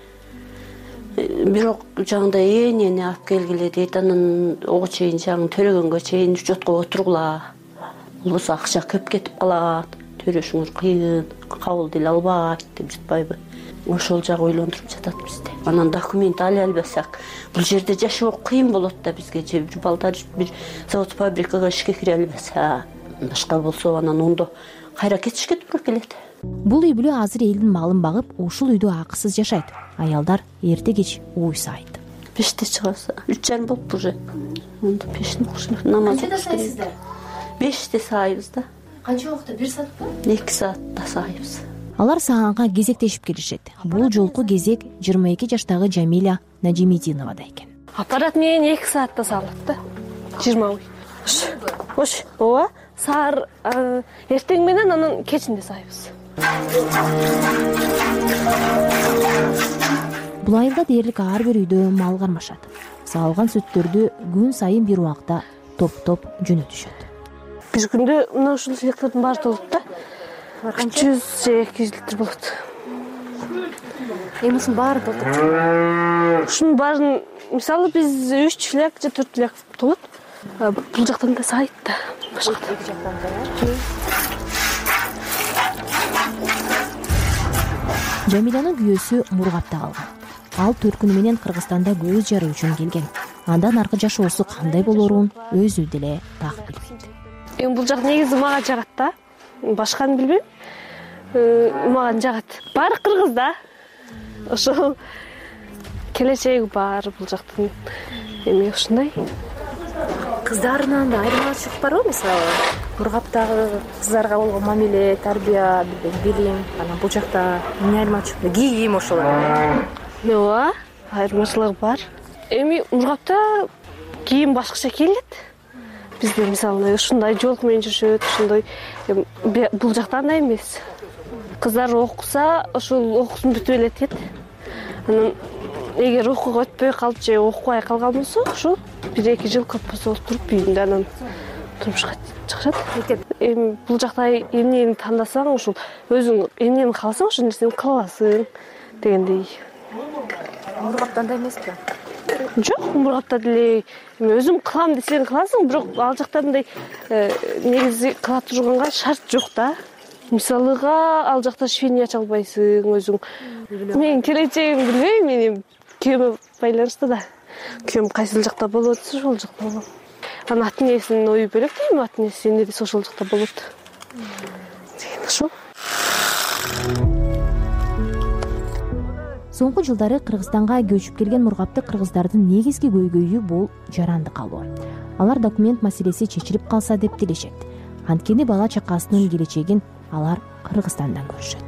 Бирок жагындай энени алып келгиле дейт. Анан ого чейин жаңы төрөгөнгө чейин учетко отургула. Болбосо акча көп кетип калат. Төрөшүңөр кыйын, кабыл деле албайт деп жатпайбы? Ошол жагы ойлондуруп жатат бизди. Анан документ ала албасак, бул жерде жашоо кыйын болот да бизге. Же бир балдар бир завод фабрикага ишке кире албаса, башка болсо анан ондо кайра кетишке туура келет. Бул үй бүлө азыр элдин малын багып, ушул үйдө акысыз жашайт. Аялдар эрте кеч ой сайт. Пеште чыгасы 3,5 болуп уже. Онда пештин кошуп намаз окуйсуздар. 5те сайбыз да. Канча убакытта? 1 саатпы? 2 саатта сайбыз. Алар саганга кезектешип келишет. Бул жолку кезек 22 жаштагы Жамиля Нажимидиновада экен. Аппарат менен 2 саатта салат да. 20 ой. Ош, ооба. Саар эртең менен анан кечинде сайбыз. Бул айылда дээрлик ар бир үйдө мал кармашат. Саалган сүттөрдү күн сайын бир убакта топтоп жөнөтүшөт. Бир күндө мына ушул электрдин баары толот да. 100 же 200 литр болот. Эми ушунун баары толтуруп. Ушунун баарын мисалы биз 3 лек же 4 лек толот. Бул жактан да сайт да. Башка жактан да. Жамилянын күйөөсү Мургапта калган. Ал 4 күнү менен Кыргызстанда көз жаруу үчүн келген. Андан аркы жашоосу кандай болоорун өзү деле так билбейт. Эми бул жак негизи мага жагат да. Башканы билбейм. Мага жагат. Баары кыргыз да. Ошол келечеги бар бул жактын. Эми ушундай. Кыздарынан да айырмачылык барбы? Мисалы, Мургаптагы кыздарга болгон мамиле, тарбия, билим, анан бул жакта эмне айырмачылык? Кийим ошолор. Ооба, айырмачылыгы бар. Эми Мургапта кийим башкача кийлет. Бизде мисалы ушундай жолку менен жүрүшөт, ушундай. Бул жакта андай эмес. Кыздар окуса, ошол окуусун бүтүп эле кетет. Анан эгер окууга өтпөй калып же окубай калган болсо, ошол 1-2 жыл көп болсо отуруп үйүндө анан турмушка чыгышат. Эми бул жакта эмнени тандасаң, ошол өзүң эмнени кааласаң, ошол нерсени кыла аласың дегендей. Мургапта андай эмеспи? Жок, Мургапта деле өзүм кылам десең кыласың, бирок ал жакта мындай негизи кыла турганга шарт жок да. Мисалыга ал жакта швейни ача албайсың өзүң. Мен келечегимди билбейм, мен күйөөмө байланыштуу да. Күйөөм кайсыл жакта болот, ошол жакта болом. Анан ата энесинин ою бөлөк дейм, ата энеси эмне десе ошол жакта болот. Деген ошол. Соңку жылдары Кыргызстанга көчүп келген Мургапты кыргыздардын негизги көйгөйү бул жарандык алуу. Алар документ маселеси чечилип калса деп тилешет. Анткени бала чакасынын келечегин алар Кыргызстандан көрүшөт.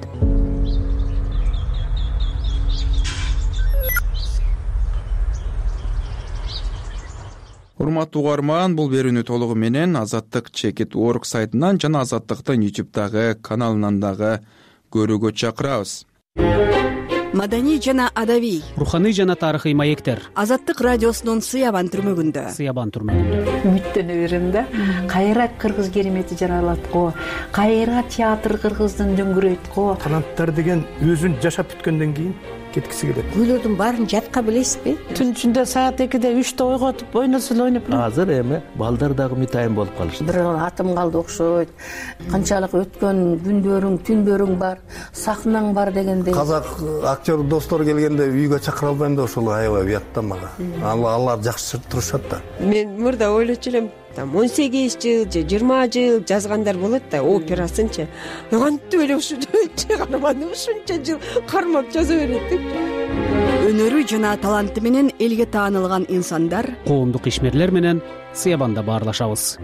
Урматтуу угарман, бул берүүнү толугу менен Азаттык.org сайтынан жана Азаттыктын YouTube'дагы каналынан дагы көрүүгө чакырабыз. маданий жана адабий, руханий жана тарыхый маектер Азаттык радиосунун Сыябан түрмөгүндө. Үмүттөнө берем да. Кайра кыргыз керемети жаралат го, кайра театр кыргыздын дөңгүрөйт го. Таланттар деген өзүн жашап бүткөндөн кийин кеткиси келет. Күйлөрдүн баарын жатка билесизби? Түн ичинде саат 2-де 3-те ойготуп ойносун ойноп. Азыр эми балдар дагы митайын болуп калышты. Бир атым калды окшойт. Канчалык өткөн күндөрүң, түндөрүң бар, сахнаң бар дегенде. Казак актер достор келгенде үйгө чакыра албайм да ошол аябай уят да мага. Алар жакшы турушат да. Мен мурда ойлочу элем, 18 жыл же 20 жыл жазгандар болот да, операсынчы. Кантип эле ушунча карман ушунча жыл кармап жаза берет деп. Өнөрү жана таланты менен элге таанылган инсандар коомдук ишмерлер менен Сыябанда баарлашабыз.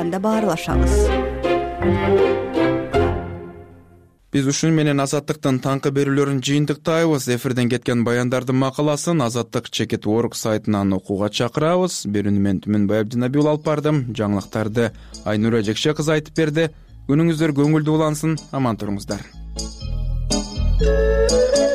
Биз ушун менен Азаттыктын таңкы берүүлөрүн жыйынтыктайбыз. Эфирден кеткен баяндардын макаласын Азаттык Чекит.org сайтынан окууга чакырабыз. Берүүнү мен Түмөнбай Абдинабиул алып бардым. Жаңылыктарды Айнура Жекше кызы айтып берди. Күнүңүздөр көңүлдүү улансын, аман туруңуздар.